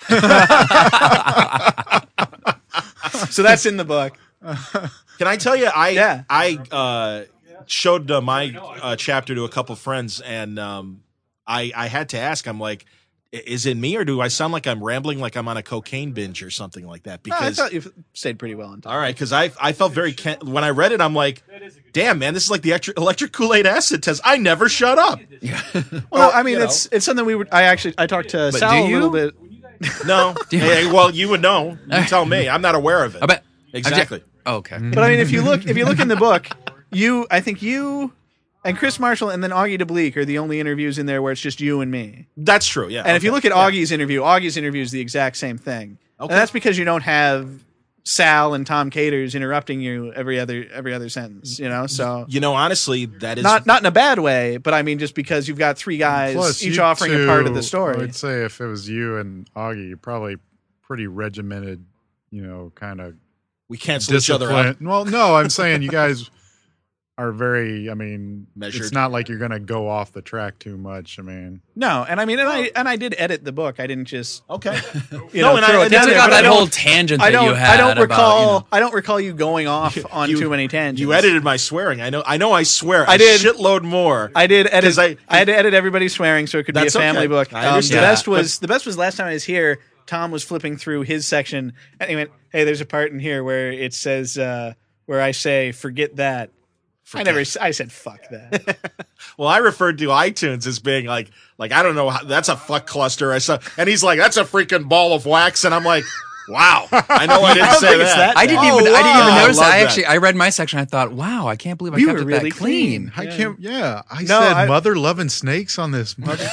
So that's in the book. Can I tell you? I Yeah. I uh, showed uh, my uh, chapter to a couple friends, and um, I I had to ask. I'm like, "I- is it me, or do I sound like I'm rambling, like I'm on a cocaine binge or something like that? No, I Because thought you stayed pretty well on time. all right, because I I felt very Ken- when I read it, I'm like, damn man, this is like the electric, electric Kool-Aid acid test. I never shut up. Well, I mean, you it's it's something we would. I actually I talked to But Sal do a little you? bit. No, Hey, well you would know. You tell me. I'm not aware of it. I bet. Exactly. Oh, okay. But I mean, if you look if you look in the book, you I think you and Chris Marshall and then Augie DeBleek are the only interviews in there where it's just you and me. That's true. Yeah. And if you okay. look at Augie's interview, Augie's interview is the exact same thing. Okay. And that's because you don't have Sal and Tom Caters interrupting you every other every other sentence, you know? So you know, honestly, that is not not in a bad way, but I mean just because you've got three guys Plus, each you offering a two, part of the I story. would say if it was you and Augie, you're probably pretty regimented, you know, kind of we cancel each other discipline. out. Well, no, I'm saying you guys are very. I mean, Measured. it's not like you're going to go off the track too much. I mean, No, and I mean, and I and I did edit the book. I didn't just Okay. you No, know and throw I- it and I down Took there, out but I that don't- whole tangent I that don't. you had I don't recall. about, you know, I don't recall you going off on You- too many tangents. You edited my swearing. I know. I know. I swear. I a did. shitload more. I did edit. 'Cause I- I, had to edit everybody swearing so it could be a That's family okay. book. I Um, the understand. best But- was the best was last time I was here. Tom was flipping through his section, and he went, "Hey, there's a part in here where it says uh, where I say forget that." I never. s- I said fuck that. Well, I referred to iTunes as being like, like I don't know, how, that's a fuck cluster. I saw, and he's like, that's a freaking ball of wax, and I'm like, wow, I know I didn't I don't say think it's that I didn't Oh, even. I didn't wow. even notice. I love I that. actually. I read my section. I thought, wow, I can't believe I You kept were it really that clean. clean. I can't. Yeah, I No, said I- mother loving snakes on this. Mother.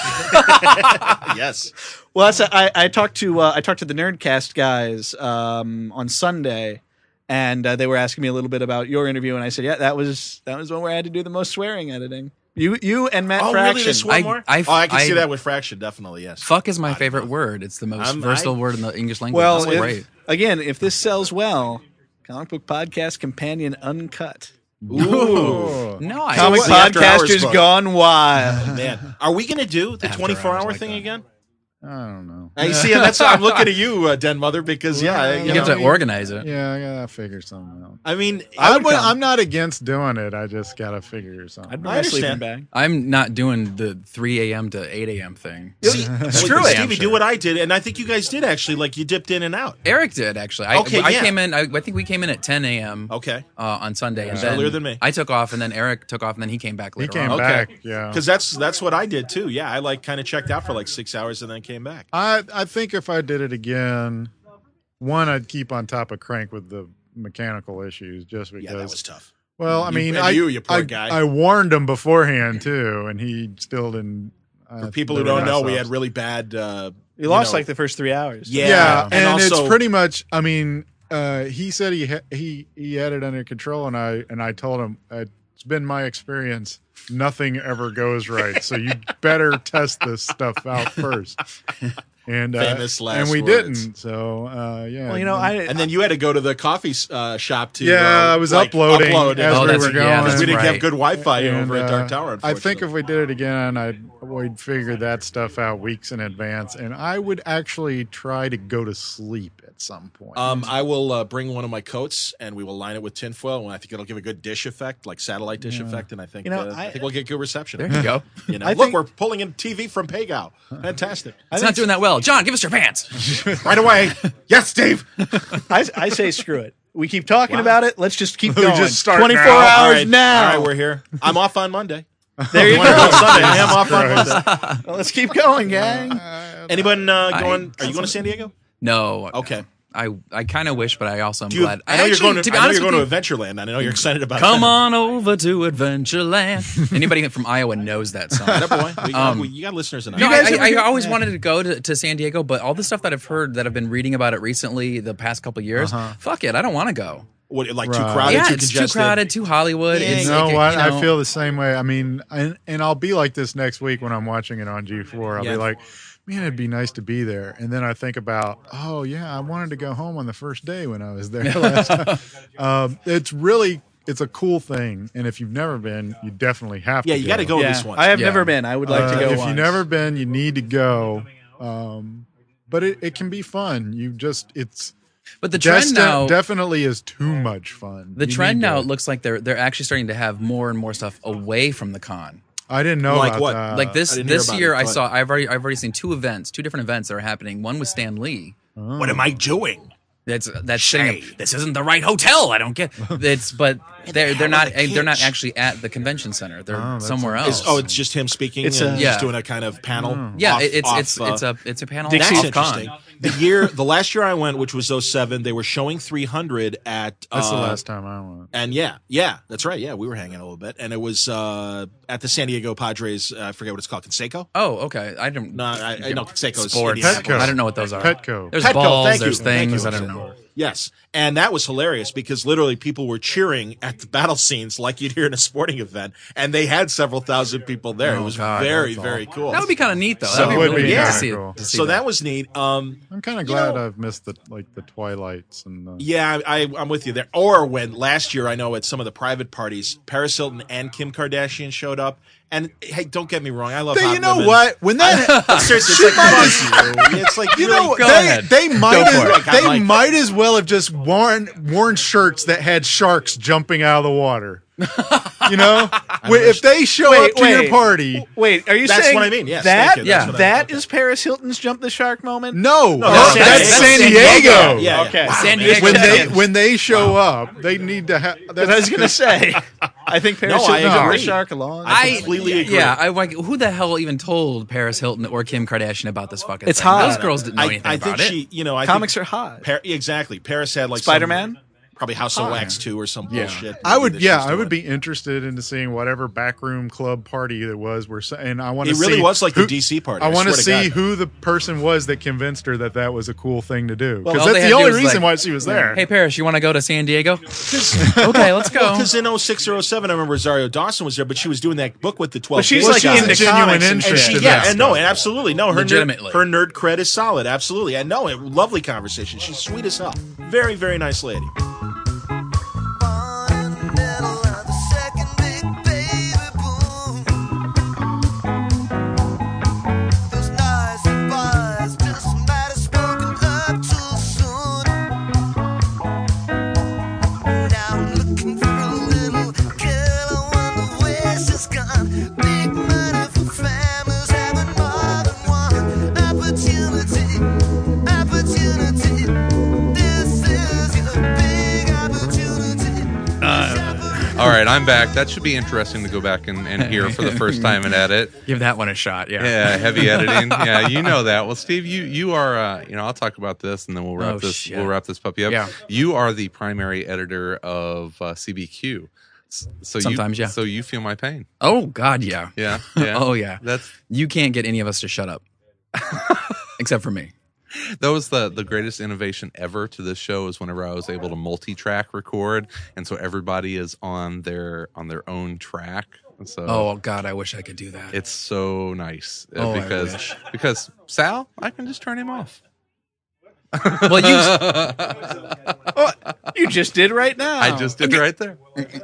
Yes. Well, that's I, I talked to uh, I talked to the Nerdcast guys um, on Sunday, and uh, they were asking me a little bit about your interview, and I said, yeah, that was that was one where I had to do the most swearing editing. You you and Matt Oh, Fraction. really? They swore I- more? I- oh, I can see I- that with fraction, definitely. Yes. Fuck is my favorite word. It's the most I'm- versatile I- word in the English language. Well, That's if- great. again, if this sells well, Comic Book Podcast Companion Uncut. Ooh. No, I Comic what's the After Hours Podcasters book? Gone Wild. Man, are we gonna do the After twenty-four hours hour like thing that. again? I don't know. I see, and that's I'm looking at you, uh, Den Mother, because yeah, you You have know, to organize it. Yeah, I gotta figure something out. I mean, I would would, come. I'm not against doing it. I just gotta figure something. I'd bring I my sleeping understand. bag. I'm not doing the three a.m. to eight a.m. thing. see, Screw well, it. Stevie, do what I did, and I think you guys did actually. Like you dipped in and out. Eric did actually. I, Okay, I yeah. came in. I, I think we came in at ten a.m. Okay, Uh, on Sunday, and That's then earlier than me. I took off, and then Eric took off, and then he came back He later came on. Okay. back. Yeah. because that's that's what I did too. Yeah, I like kind of checked out for like six hours and then came back. I I think if I did it again, one I'd keep on top of Crank with the mechanical issues, just because. Yeah, that was tough. Well, I You- mean, and I you, you poor I, guy. I warned him beforehand too, and he still didn't. Uh, For people there who were don't know, we mess-ups. had really bad. Uh, You lost know- like the first three hours. Yeah, Yeah, and and, also- it's pretty much. I mean, uh, he said he ha- he he had it under control, and I and I told him uh, it's been my experience. Nothing ever goes right, so you better test this stuff out first. And uh, Famous last and we words. didn't. So uh, yeah. Well, you know, I and then you had to go to the coffee uh, shop to. yeah, uh, I was like, uploading upload it. as Oh, we that's- were yeah, going. that's we didn't right. have good Wi-Fi And, over at Dark uh, Tower. I think unfortunately. if we did it again, I'd we'd figure that stuff out weeks in advance, and I would actually try to go to sleep at some point. Um, I will uh, bring one of my coats and we will line it with tinfoil, and I think it'll give a good dish effect, like satellite dish effect, and I think You know, uh, I, I- think we'll get good reception. There you go. You know, I look, think- we're pulling in T V from Pagao. Fantastic! It's not doing that well. John, give us your pants. Right away. Yes, Steve. I, I say screw it. We keep talking Wow. about it. Let's just keep We going. just start twenty-four now. hours All right. now. All right, we're here. I'm off on Monday. there you You want to go go. Sunday? I am off on Monday. Well, let's keep going, gang. Anyone uh, going? I- Are you going to San Diego? No. Okay. I I kind of wish, but I also am Do you, glad. I know Actually, you're going to. be I know honest you're going with to you, Adventureland. I know you're excited about. come that. on over to Adventureland. Anybody from Iowa knows that song. That boy. We got, Um, we, you got listeners in No, Iowa. I, I, I always wanted to go to, to San Diego, but all the stuff that I've heard that I've been reading about it recently, the past couple of years, fuck it, I don't want to go. What, like too Right. crowded, yeah, too it's congested. too crowded, too Hollywood. Yeah, it's You know like, what? you know, I feel the same way. I mean, and, and I'll be like this next week when I'm watching it on G four. I'll Yeah. be like, man, it'd be nice to be there. And then I think about, oh, yeah, I wanted to go home on the first day when I was there last time. Um, it's really, it's a cool thing. And if you've never been, you definitely have Yeah, to you got to go at Yeah, least once. I have Yeah. never been. I would like to Uh, go. If once. you've never been, you need to go. Um, but it, it can be fun. You just, it's, but the trend Just- now, definitely is too much fun. the You trend need now, to- it looks like they're they're actually starting to have more and more stuff away from the con. I didn't know Like about what? that. Like this I didn't hear this about year, it, I but- saw. I've already I've already seen two events, two different events that are happening. One with Stan Lee. What am I doing? That's that's saying this isn't the right hotel. I don't get it's, but they're they're not they're not actually at the convention center. They're Oh, that's somewhere interesting. else. Is, oh, it's just him speaking. It's and a- just Yeah. doing a kind of panel. yeah, off- it- it's off, it's uh, it's a it's a panel. That's off interesting. con. The year, the last year I went, which was oh seven, they were showing three hundred at. That's the uh, last time I went. And yeah, yeah, that's right. Yeah, we were hanging a little bit, and it was uh, at the San Diego Padres. Uh, I forget what it's called, Conseco. Oh, okay. I don't. No, I, I know Conseco's sports. Indianapolis. Petco. I don't know what those are. Petco. There's Petco, balls. thank you. There's Thank things. you. I don't know. Yes. And that was hilarious because literally people were cheering at the battle scenes like you'd hear in a sporting event. And they had several thousand people there. Oh, it was God, very, that's very cool. That would be kind of neat, though. So That it would would be be really kinda neat to see, cool. to see So that. that was neat. Um, I'm kind of you glad know- I've missed the like the Twilights and the, Yeah, I, I'm with you there. Or when last year, I know at some of the private parties, Paris Hilton and Kim Kardashian showed up. And hey, don't get me wrong, I love Then hot you know women. what? When that But seriously, it's like, fuck you. It's like, you really, know Go they ahead. they might Go as, for it. I they like it. might as well have just worn worn shirts that had sharks jumping out of the water. You know, Wait, if they show Wait, up to wait. your party, Wait, are you That's saying what I mean, yes, that thank you, that's yeah, what I that mean. is Paris Hilton's jump the shark moment? no, No, that's, that's that's San San Diego. Diego. Yeah, Okay. Wow, San man. Diego. When they Champions. when they show up, they need to have. But I was gonna say, I think Paris No, I Hilton jumped the agree. shark along. I completely agree. Yeah, I like. Who the hell even told Paris Hilton or Kim Kardashian about this fucking? It's thing? hot. Those girls didn't know I, anything I about think it. she, you know, I Comics think are hot. Par- exactly. Paris had like some- Spider-Man? probably House of Wax two or some bullshit. I would, movie that yeah, she's I would doing. be interested into seeing whatever backroom club party there was. Where, and I want to It see. really was like the who- D C party. I I want to swear to see God. who the person was that convinced her that that was a cool thing to do. Well, Because all they that's had the to do only was, reason like, why she was there. Hey Paris, you want to go to San Diego? Okay, let's go. Because in oh six or oh seven, I remember Rosario Dawson was there, but she was doing that book with the twelve. But she's Kids like guys. into genuine comics and interest shit. And in she, yeah, that and no, stuff. and absolutely no. Her Legitimately. nerd, her nerd cred is solid. Absolutely, and no, it, lovely conversation. She's sweet as hell. Very, very nice lady. Born in the middle of the second big baby boom. Those noisy boys just might have spoken up too soon. Now I'm looking for a little girl. I wonder where she's gone. Big money for families having more than one opportunity. Opportunity. This is your big opportunity. All right, I'm back. That should be interesting to go back and, and hear for the first time and edit. Give that one a shot. Yeah. Yeah, heavy editing. Yeah, you know that. Well, Steve, you you are. Uh, you know, I'll talk about this, and then we'll wrap Oh, this. shit. We'll wrap this puppy up. Yeah. You are the primary editor of uh, C B Q. S- So Sometimes, you, yeah. So you feel my pain. Oh God, yeah. Yeah. Yeah. Oh yeah. That's You can't get any of us to shut up, except for me. that was the the greatest innovation ever to this show is whenever I was able to multi-track record, and so everybody is on their on their own track. And so Oh God, I wish I could do that. it's so nice uh, Oh, I because wish. because Sal, I can just turn him off. Well, you You just did right now. I just did it right there.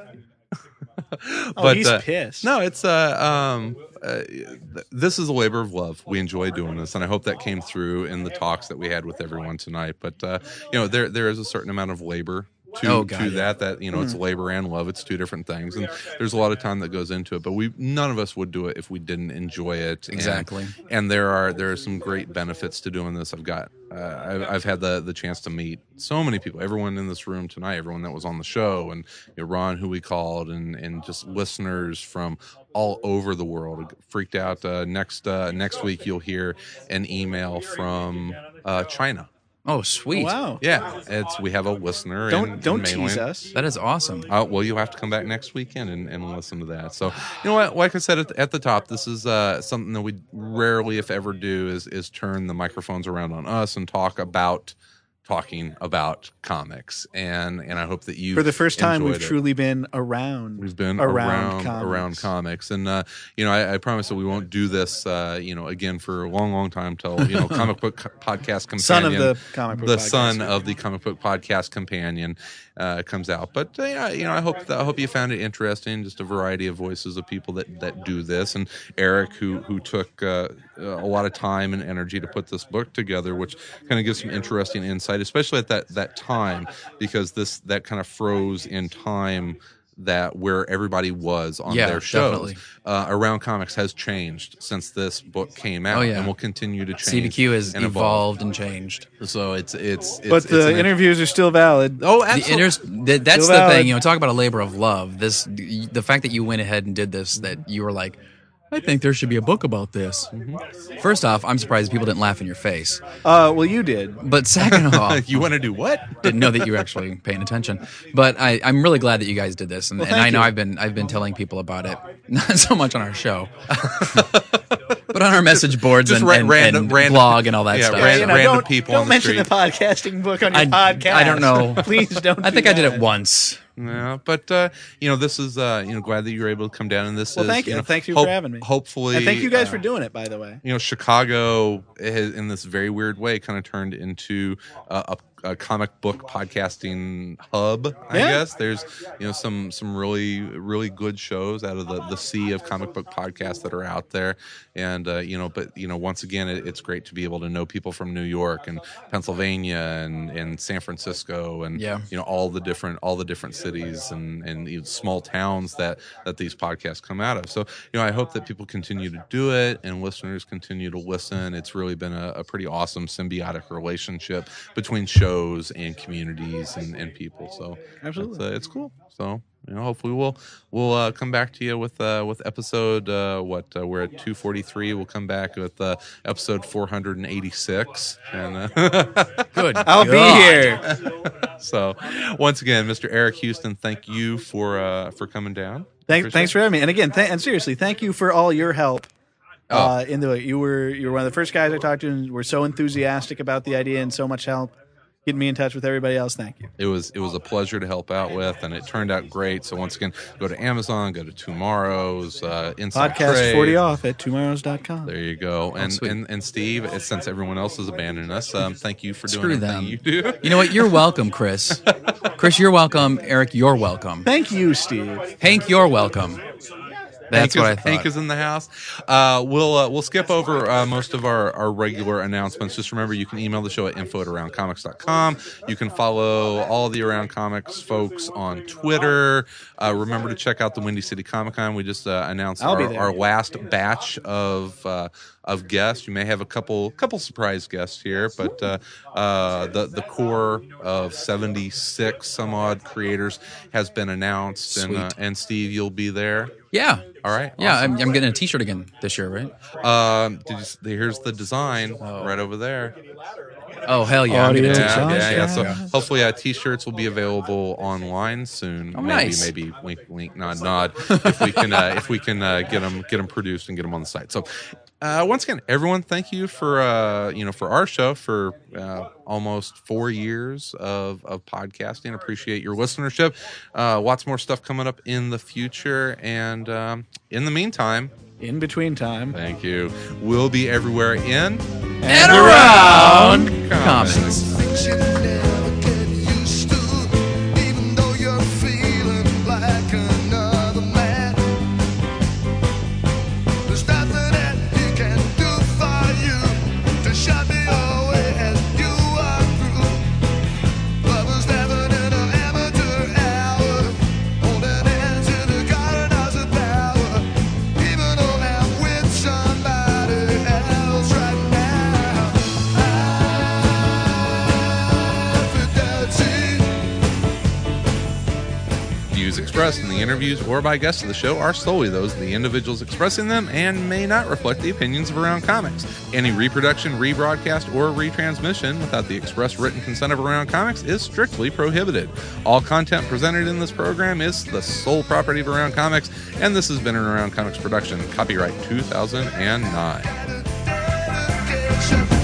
Oh, he's pissed. No, it's uh um uh, th- this is a labor of love. We enjoy doing this, and I hope that came through in the talks that we had with everyone tonight. But uh, you know, there there is a certain amount of labor to Oh, God, to yeah. that. That you know, it's labor and love. It's two different things, and there's a lot of time that goes into it. But we none of us would do it if we didn't enjoy it. And- Exactly. And, there are there are some great benefits to doing this. I've got uh, I've, I've had the the chance to meet so many people. Everyone in this room tonight. Everyone that was on the show, and you know, Ron, who we called, and and just listeners from all over the world. Freaked out. Uh, next uh, next week, you'll hear an email from uh, China. Oh, sweet. Wow. Yeah, it's we have a listener. Don't in, don't in tease mainland. us. That is awesome. Uh, well, you'll have to come back next weekend and, and listen to that. So, you know what? Like I said at the, at the top, this is uh, something that we rarely, if ever, do is is turn the microphones around on us and talk about talking about comics. And and I hope that you For the first time, we've enjoyed it. truly been around. We've been around around comics. around comics, and uh, you know, I, I promise that we won't do this, uh, you know, again for a long, long time till you know, comic book co- podcast companion, Son of the comic book the podcast. son of the comic book podcast companion, uh, comes out. But uh, yeah, you know, I hope that, I hope you found it interesting. Just a variety of voices of people that that do this, and Eric, who who took uh, a lot of time and energy to put this book together, which kind of gives some interesting insight, especially at that that time, because this that kind of froze in time that where everybody was on Yeah, their shows. definitely. Uh, Around Comics has changed since this book came out, Oh, yeah. and will continue to change. C B Q has and evolve. evolved and changed. So it's it's, it's But it's the an- interviews are still valid. Oh, The absolutely. inters- th- that's Still the valid. thing, you know. Talk about a labor of love. This, the fact that you went ahead and did this, that you were like, I think there should be a book about this. First off, I'm surprised people didn't laugh in your face. Uh, well, you did. But second off, you want to do what? didn't know that you were actually paying attention. But I, I'm really glad that you guys did this, and, Well, and thank I know you. I've been I've been telling people about it, not so much on our show, but Put on our message boards Just and, ra- and, random- and random- blog and all that yeah, stuff. ran- you know, random don't, people don't on the mention street. the podcasting book on your I- podcast. I don't know. Please don't. I do think I did that. it once. Yeah, but uh, you know, this is uh, you know, glad that you were able to come down, and this Well, is thank you. know, Thank you hope- for having me. Hopefully, And thank you guys uh, for doing it, by the way. You know, Chicago has, in this very weird way, kind of turned into uh, a, a comic book podcasting hub. I Yeah. guess there's you know some some really really good shows out of the, the sea of comic book podcasts that are out there, and uh, you know, but you know, once again, it, it's great to be able to know people from New York and Pennsylvania and, and San Francisco and Yeah. you know all the different all the different cities and and even small towns that that these podcasts come out of. So you know, I hope that people continue to do it and listeners continue to listen. It's really been a, a pretty awesome symbiotic relationship between shows and communities and, and people. So Absolutely. it's, uh, it's cool. So you know, hopefully we'll we'll uh, come back to you with uh, with episode uh, what uh, we're at two forty-three. We'll come back with uh, episode four hundred eighty-six, and uh, Good. I'll God. be here. so once again, Mister Eric Houston, thank you for uh, for coming down. Thank, Appreciate thanks it. for having me. And again, th- and seriously, thank you for all your help. Oh. Uh, in the you were you were one of the first guys I talked to, and were so enthusiastic about the idea and so much help getting me in touch with everybody else. Thank you. It was it was a pleasure to help out with, and it turned out great. So once again, go to Amazon, go to Tomorrow's, uh, Inside Podcast Trade. forty off at tomorrows dot com. There you go. And sweet. and and Steve, uh, since everyone else has abandoned us, um, thank you for doing Screw everything them. you do. You know what? You're welcome, Chris. Chris, you're welcome. Eric, you're welcome. Thank you, Steve. Hank, you're welcome. That's Hank what I is, thought. Hank is in the house. Uh, we'll uh, we'll skip over uh, most of our, our regular announcements. Just remember, you can email the show at info at around comics dot com. You can follow all the Around Comics folks on Twitter. Uh, remember to check out the Windy City Comic Con. We just uh, announced I'll be our, there. our last batch of uh, of guests. You may have a couple couple surprise guests here, but uh, uh, the the core of seventy-six some odd creators has been announced, and uh, Sweet. and Steve, you'll be there. Yeah. All right. Yeah, awesome. I'm, I'm getting a T-shirt again this year, right? Um, did you, s- here's the design right over there. Oh, hell yeah. I'm Audio gonna Yeah, Sounds yeah, yeah. So good. hopefully, uh, t-shirts will be available online soon. Oh, maybe, nice. maybe wink, wink, nod, nod. If we can, uh, if we can uh, get them, get them produced and get them on the site. So, uh, once again, everyone, thank you for uh, you know, for our show for uh, almost four years of of podcasting. Appreciate your listenership. Uh, lots more stuff coming up in the future, and um, in the meantime, In between time. thank you. We'll be everywhere in And around comics. Things you never get used to, even though you're feeling like another man. There's nothing that he can do for you to shut me away as you are through. Lovers never in an amateur hour, holding hands in the garden of power. Even though I'm with somebody else right now, Views expressed in the interviews or by guests of the show are solely those of the individuals expressing them and may not reflect the opinions of Around Comics. Any reproduction, rebroadcast, or retransmission without the express written consent of Around Comics is strictly prohibited. All content presented in this program is the sole property of Around Comics, and this has been an Around Comics production. Copyright two thousand nine. dedication.